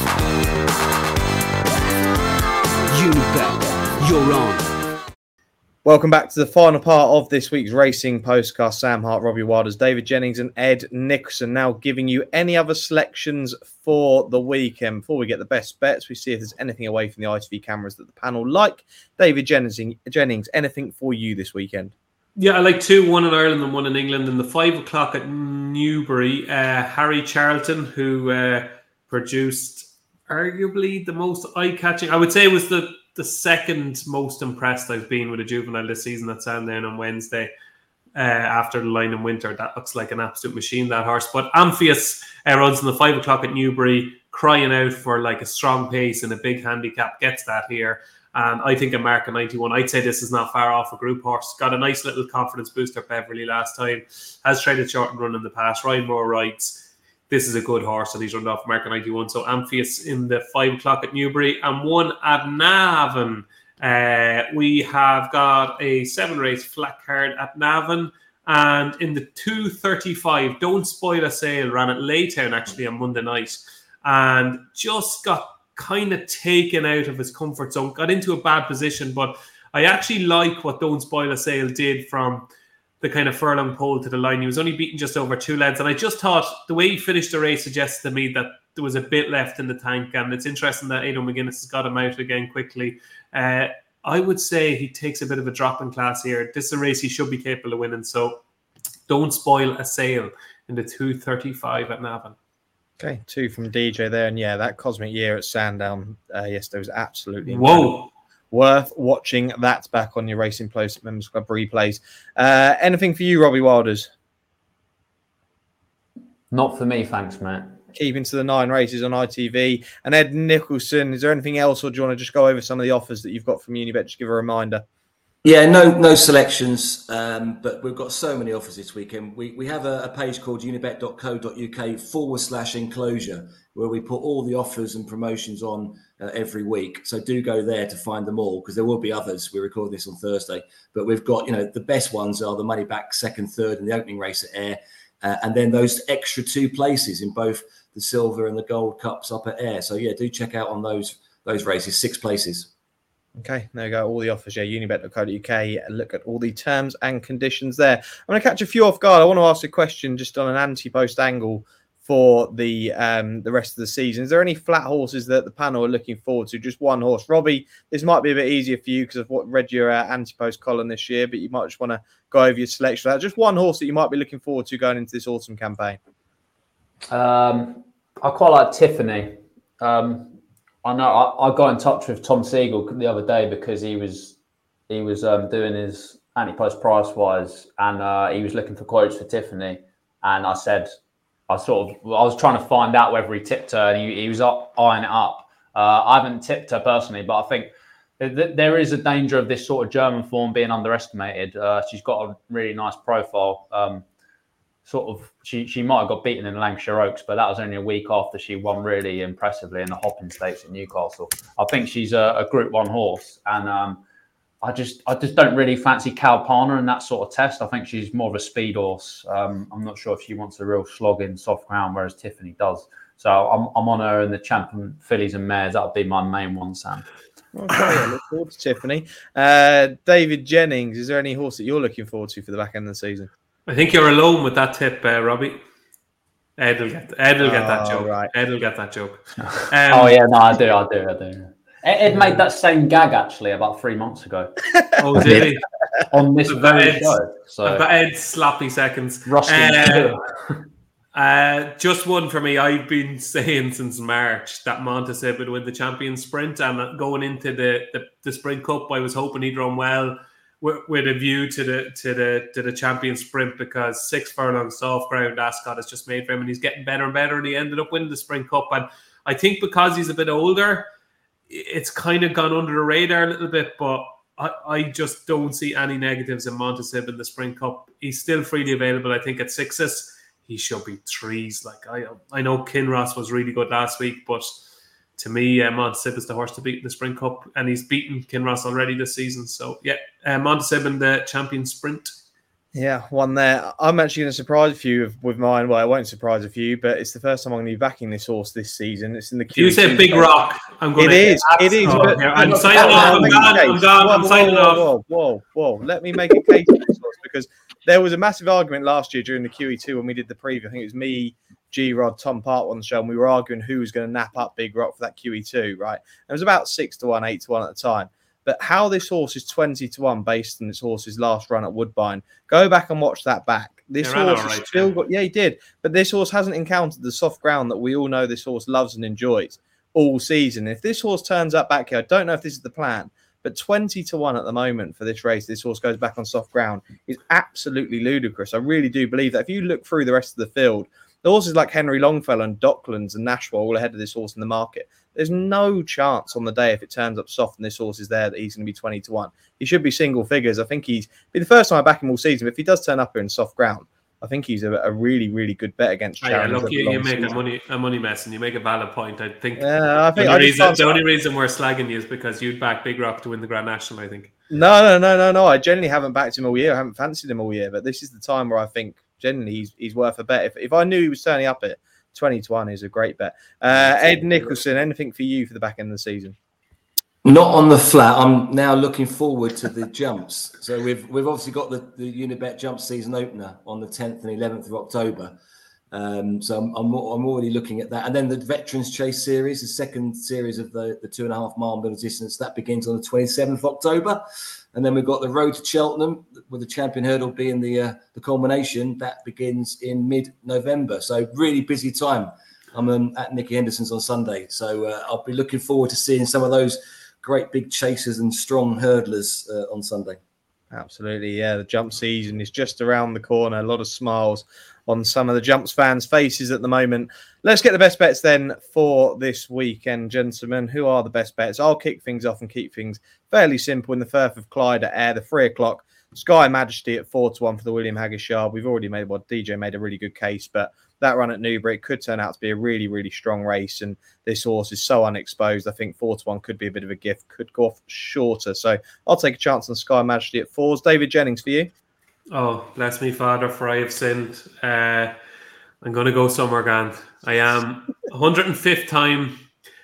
[SPEAKER 5] Unibet, you're on.
[SPEAKER 1] Welcome back to the final part of this week's Racing Postcast. Sam Hart, Robbie Wilders, David Jennings and Ed Nicholson now giving you any other selections for the weekend. Before we get the best bets, we see if there's anything away from the I T V cameras that the panel like. David Jennings, Jennings anything for you this weekend?
[SPEAKER 2] Yeah, I like two, one in Ireland and one in England. In the five o'clock at Newbury, uh, Harry Charlton, who uh, produced arguably the most eye-catching, I would say it was the the second most impressed I've been with a juvenile this season at Sandown on Wednesday uh, after the Line in Winter. That looks like an absolute machine, that horse. But Amphius uh, runs in the five o'clock at Newbury, crying out for like a strong pace and a big handicap, gets that here. And I think a mark of ninety-one, I'd say this is not far off a group horse. Got a nice little confidence booster, Beverly, last time. Has traded short and run in the past. Ryan Moore rides. This is a good horse that he's run off mark of ninety-one. So Amphius in the five o'clock at Newbury and one at Navan. Uh, we have got a seven race flat card at Navan. And in the two thirty-five, Don't Spoil a Sale, ran at Laytown actually on Monday night. And just got kind of taken out of his comfort zone. Got into a bad position. But I actually like what Don't Spoil a Sale did from the kind of furlong pole to the line. He was only beaten just over two lengths. And I just thought the way he finished the race suggests to me that there was a bit left in the tank. And it's interesting that Aidan McGuinness has got him out again quickly. Uh, I would say he takes a bit of a drop in class here. This is a race he should be capable of winning. So Don't Spoil a Sale in the two thirty-five at Navan. Okay,
[SPEAKER 1] two from D J there. And yeah, that Cosmic Year at Sandown uh, yesterday was absolutely
[SPEAKER 2] Whoa.
[SPEAKER 1] Incredible. Worth watching. That's back on your Racing Plus Members Club replays. Uh, anything for you, Robbie Wilders?
[SPEAKER 4] Not for me, thanks, Matt.
[SPEAKER 1] Keeping to the nine races on I T V. And Ed Nicholson, is there anything else, or do you want to just go over some of the offers that you've got from Unibet? Just give a reminder.
[SPEAKER 3] Yeah, no no selections, um, but we've got so many offers this weekend. We we have a, a page called unibet.co.uk forward slash enclosure, where we put all the offers and promotions on uh, every week. So do go there to find them all, because there will be others. We're recording this on Thursday, but we've got, you know, the best ones are the money back second, third, and the opening race at Ayr, uh, and then those extra two places in both the silver and the gold cups up at Ayr. So yeah, do check out on those those races, six places.
[SPEAKER 1] Okay, there you go. All the offers, yeah, unibet dot co dot uk. Look at all the terms and conditions there. I'm going to catch a few off guard. I want to ask a question just on an anti-post angle for the um, the rest of the season. Is there any flat horses that the panel are looking forward to? Just one horse. Robbie, this might be a bit easier for you because I've read your uh, anti-post column this year, but you might just want to go over your selection of that. Just one horse that you might be looking forward to going into this autumn campaign.
[SPEAKER 4] Um, I quite like Tiffany. Um, I know I, I got in touch with Tom Siegel the other day because he was he was um, doing his anti-post price wise, and uh, he was looking for quotes for Tiffany. And I said, I sort of I was trying to find out whether he tipped her, and he, he was up, eyeing it up. Uh, I haven't tipped her personally, but I think th- there is a danger of this sort of German form being underestimated. Uh, she's got a really nice profile. Um, Sort of, she she might have got beaten in Lancashire Oaks, but that was only a week after she won really impressively in the Hopping Stakes at Newcastle. I think she's a, a Group One horse, and um, I just I just don't really fancy Kalpana in that sort of test. I think she's more of a speed horse. Um, I'm not sure if she wants a real slog in soft ground, whereas Tiffany does. So I'm I'm on her in the Champion Fillies and Mares. That'll be my main one, Sam.
[SPEAKER 1] Okay, I look forward to Tiffany. Uh, David Jennings, is there any horse that you're looking forward to for the back end of the season?
[SPEAKER 2] I think you're alone with that tip, uh, Robbie. Ed will get Ed will get that
[SPEAKER 1] Oh,
[SPEAKER 2] joke.
[SPEAKER 1] right.
[SPEAKER 2] Ed will get that joke. Um,
[SPEAKER 4] oh yeah, no, I do, I do, I do. Ed, Ed made that same gag actually about three months ago.
[SPEAKER 2] Oh, did he?
[SPEAKER 4] On this
[SPEAKER 2] I've got
[SPEAKER 4] very
[SPEAKER 2] Ed's-
[SPEAKER 4] show. So
[SPEAKER 2] I've got Ed's sloppy seconds.
[SPEAKER 4] Rusty.
[SPEAKER 2] Uh, uh, just one for me. I've been saying since March that Montesib would win the champion sprint, and going into the, the, the sprint cup, I was hoping he'd run well with, with a view to the to the to the champion sprint, because six furlong soft ground Ascot has just made for him, and he's getting better and better, and he ended up winning the sprint cup. And I think because he's a bit older, it's kind of gone under the radar a little bit, but I, I just don't see any negatives in Montesib in the Sprint Cup. He's still freely available, I think, at sixes. He should be threes. Like I I know Kinross was really good last week, but to me, uh, Montesib is the horse to beat in the Sprint Cup, and he's beaten Kinross already this season. So, yeah, uh, Montesib in the champion sprint.
[SPEAKER 1] Yeah, one there. I'm actually going to surprise a few with, with mine. Well, I won't surprise a few, but it's the first time I'm going to be backing this horse this season. It's in the Q.
[SPEAKER 2] You said Big Rock. I'm going
[SPEAKER 1] It
[SPEAKER 2] to
[SPEAKER 1] is. It is.
[SPEAKER 2] Oh,
[SPEAKER 1] but-
[SPEAKER 2] here, I'm
[SPEAKER 1] but-
[SPEAKER 2] signing off. I'm
[SPEAKER 1] Let me
[SPEAKER 2] done.
[SPEAKER 1] make a
[SPEAKER 2] I'm
[SPEAKER 1] case.
[SPEAKER 2] done. I'm
[SPEAKER 1] Whoa,
[SPEAKER 2] signing
[SPEAKER 1] whoa,
[SPEAKER 2] off.
[SPEAKER 1] Whoa, whoa, whoa. Let me make a case for this horse, because there was a massive argument last year during the Q E two when we did the preview. I think it was me, G-Rod, Tom Part on the show, and we were arguing who was going to nap up Big Rock for that Q E two, right? It was about six to one, eight to one at the time. But how this horse is twenty to one based on this horse's last run at Woodbine, go back and watch that back. This
[SPEAKER 2] He ran
[SPEAKER 1] horse
[SPEAKER 2] all
[SPEAKER 1] has
[SPEAKER 2] right,
[SPEAKER 1] still
[SPEAKER 2] yeah.
[SPEAKER 1] got, yeah, he did. But this horse hasn't encountered the soft ground that we all know this horse loves and enjoys all season. If this horse turns up back here, I don't know if this is the plan, but twenty to one at the moment for this race, this horse goes back on soft ground, is absolutely ludicrous. I really do believe that. If you look through the rest of the field, the horses like Henry Longfellow and Docklands and Nashua all ahead of this horse in the market. There's no chance on the day, if it turns up soft and this horse is there, that he's going to be twenty to one. He should be single figures. I think he's be the first time I back him all season. But if he does turn up here in soft ground, I think he's a, a really, really good bet against
[SPEAKER 2] Oh, yeah,
[SPEAKER 1] Challenge.
[SPEAKER 2] look,
[SPEAKER 1] over
[SPEAKER 2] you,
[SPEAKER 1] the
[SPEAKER 2] you
[SPEAKER 1] long
[SPEAKER 2] make a
[SPEAKER 1] season.
[SPEAKER 2] money a money mess, and you make a valid point. I think
[SPEAKER 1] Yeah, I
[SPEAKER 2] the
[SPEAKER 1] think
[SPEAKER 2] only,
[SPEAKER 1] I just
[SPEAKER 2] reason,
[SPEAKER 1] can't-
[SPEAKER 2] the only reason we're slagging you is because you'd back Big Rock to win the Grand National, I think.
[SPEAKER 1] No, no, no, no, no. I generally haven't backed him all year. I haven't fancied him all year. But this is the time where I think generally he's he's worth a bet. If if I knew he was turning up at twenty to one, is a great bet. Uh, Ed Nicholson, anything for you for the back end of the season?
[SPEAKER 3] Not on the flat. I'm now looking forward to the jumps. So we've we've obviously got the, the Unibet jump season opener on the tenth and eleventh of October. Um, so I'm, I'm I'm already looking at that. And then the Veterans Chase Series, the second series of the, the two and a half mile middle distance, that begins on the twenty-seventh of October. And then we've got the Road to Cheltenham, with the champion hurdle being the uh, the culmination. That begins in mid-November. So really busy time. I'm um, at Nicky Henderson's on Sunday. So uh, I'll be looking forward to seeing some of those great big chasers and strong hurdlers uh, on Sunday.
[SPEAKER 1] Absolutely, yeah. The jump season is just around the corner. A lot of smiles on some of the jumps fans' faces at the moment. Let's get the best bets then for this weekend, gentlemen. Who are the best bets? I'll kick things off and keep things fairly simple in the Firth of Clyde at Ayr, the three o'clock. Sky Majesty at four to one for the William Haggas Yard. We've already made, well, D J made a really good case, but that run at Newbury could turn out to be a really, really strong race. And this horse is so unexposed. I think four to one could be a bit of a gift, could go off shorter. So I'll take a chance on Sky Majesty at fours. David Jennings for you.
[SPEAKER 2] Oh, bless me, Father, for I have sinned. Uh, I'm going to go somewhere grand. I am one hundred fifth time.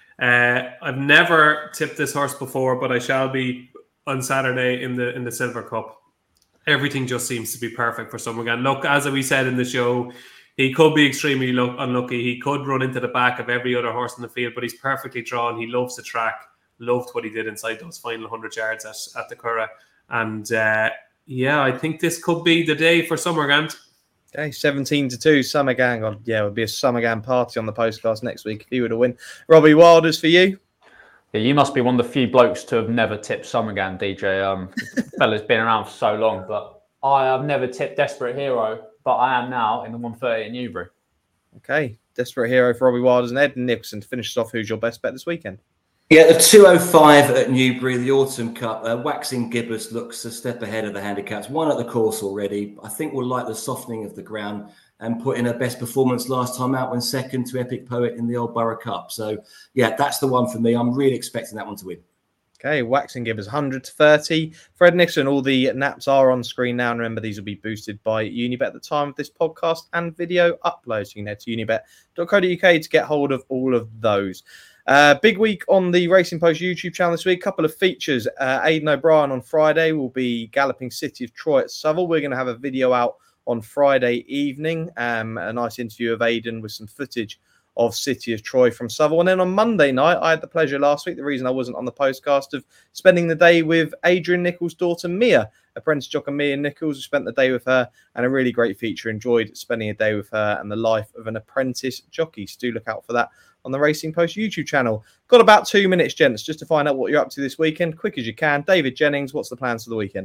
[SPEAKER 2] Uh, I've never tipped this horse before, but I shall be on Saturday in the in the Silver Cup. Everything just seems to be perfect for Summergan. Look, as we said in the show, he could be extremely lo- unlucky. He could run into the back of every other horse in the field, but he's perfectly drawn. He loves the track. Loved what he did inside those final one hundred yards at, at the Curragh. And uh, yeah, I think this could be the day for Summergan.
[SPEAKER 1] Okay, seventeen to two, Summergan. God, yeah, it would be a Summergan party on the postcast next week if he were to win. Robbie Wilders for you.
[SPEAKER 4] Yeah, you must be one of the few blokes to have never tipped Summergan, D J. Um, fella's been around for so long, but I have never tipped Desperate Hero, but I am now in the one thirty at Newbury.
[SPEAKER 1] Okay, Desperate Hero for Robbie Wilders and Ed Nicholson to finish us off. Who's your best bet this weekend?
[SPEAKER 3] Yeah, the two oh five at Newbury, the Autumn Cup. Uh, Waxing Gibbous looks a step ahead of the handicaps. One at the course already. I think we'll like the softening of the ground and put in her best performance last time out when second to Epic Poet in the Old Borough Cup. So, yeah, that's the one for me. I'm really expecting that one to win.
[SPEAKER 1] Okay, Waxing Gibbous one hundred to thirty. Fred Nixon, all the naps are on screen now. And remember, these will be boosted by Unibet at the time of this podcast and video upload. So you can head to unibet dot co dot uk to get hold of all of those. Uh, big week on the Racing Post YouTube channel this week. Couple of features. Uh, Aidan O'Brien on Friday will be galloping City of Troy at Southwell. We're going to have a video out on Friday evening. Um, a nice interview of Aidan with some footage of City of Troy from Southall. And then on Monday night, I had the pleasure last week, the reason I wasn't on the postcast, of spending the day with Adrian Nichols' daughter, Mia, apprentice jockey Mia Nichols. We spent the day with her and a really great feature. Enjoyed spending a day with her and the life of an apprentice jockey. So do look out for that on the Racing Post YouTube channel. Got about two minutes, gents, just to find out what you're up to this weekend. Quick as you can. David Jennings, what's the plans for the weekend?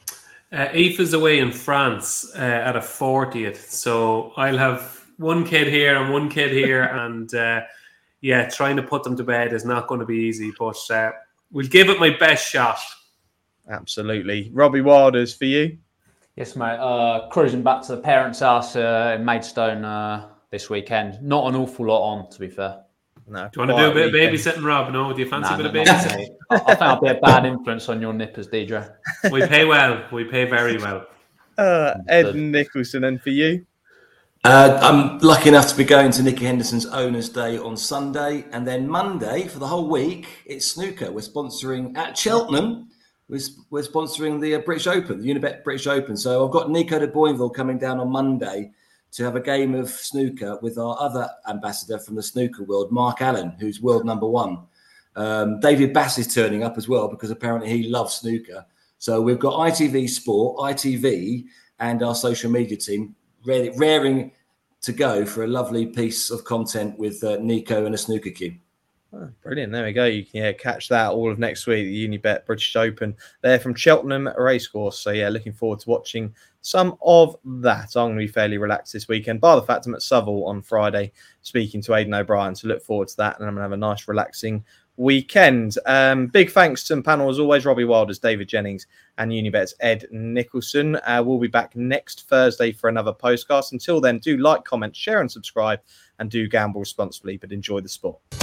[SPEAKER 2] Uh, Aoife is away in France uh, at a fortieth. So I'll have one kid here and one kid here. and uh, yeah, trying to put them to bed is not going to be easy. But uh, we'll give it my best shot.
[SPEAKER 1] Absolutely. Robbie Wilders, for you?
[SPEAKER 4] Yes, mate. Uh, cruising back to the parents' house uh, in Maidstone uh, this weekend. Not an awful lot on, to be fair.
[SPEAKER 1] No.
[SPEAKER 2] Do you want to do a bit weekend. of babysitting, Rob? No? Do you fancy
[SPEAKER 4] nah,
[SPEAKER 2] a bit
[SPEAKER 4] no,
[SPEAKER 2] of babysitting?
[SPEAKER 4] I, I think I'll be a bad influence on your nippers, Deidre.
[SPEAKER 2] We pay well. We pay very well.
[SPEAKER 1] Uh, Ed Nicholson, and for you?
[SPEAKER 3] Uh, I'm lucky enough to be going to Nicky Henderson's Owners' Day on Sunday, and then Monday for the whole week it's snooker. We're sponsoring at Cheltenham. We're, we're sponsoring the uh, British Open, the Unibet British Open. So I've got Nico de Boinville coming down on Monday to have a game of snooker with our other ambassador from the snooker world, Mark Allen, who's world number one. Um, David Bass is turning up as well because apparently he loves snooker. So we've got I T V Sport, I T V, and our social media team raring to go for a lovely piece of content with uh, Nico and a snooker cue.
[SPEAKER 1] Oh, brilliant. There we go. You can yeah, catch that all of next week, the Unibet British Open. They're from Cheltenham Racecourse. So, yeah, looking forward to watching some of that. I'm going to be fairly relaxed this weekend, bar the fact I'm at Southall on Friday speaking to Aidan O'Brien. So, look forward to that. And I'm going to have a nice, relaxing weekend. Um, big thanks to the panel, as always, Robbie Wilders, David Jennings, and Unibet's Ed Nicholson. Uh, we'll be back next Thursday for another postcast. Until then, do like, comment, share, and subscribe. And do gamble responsibly, but enjoy the sport.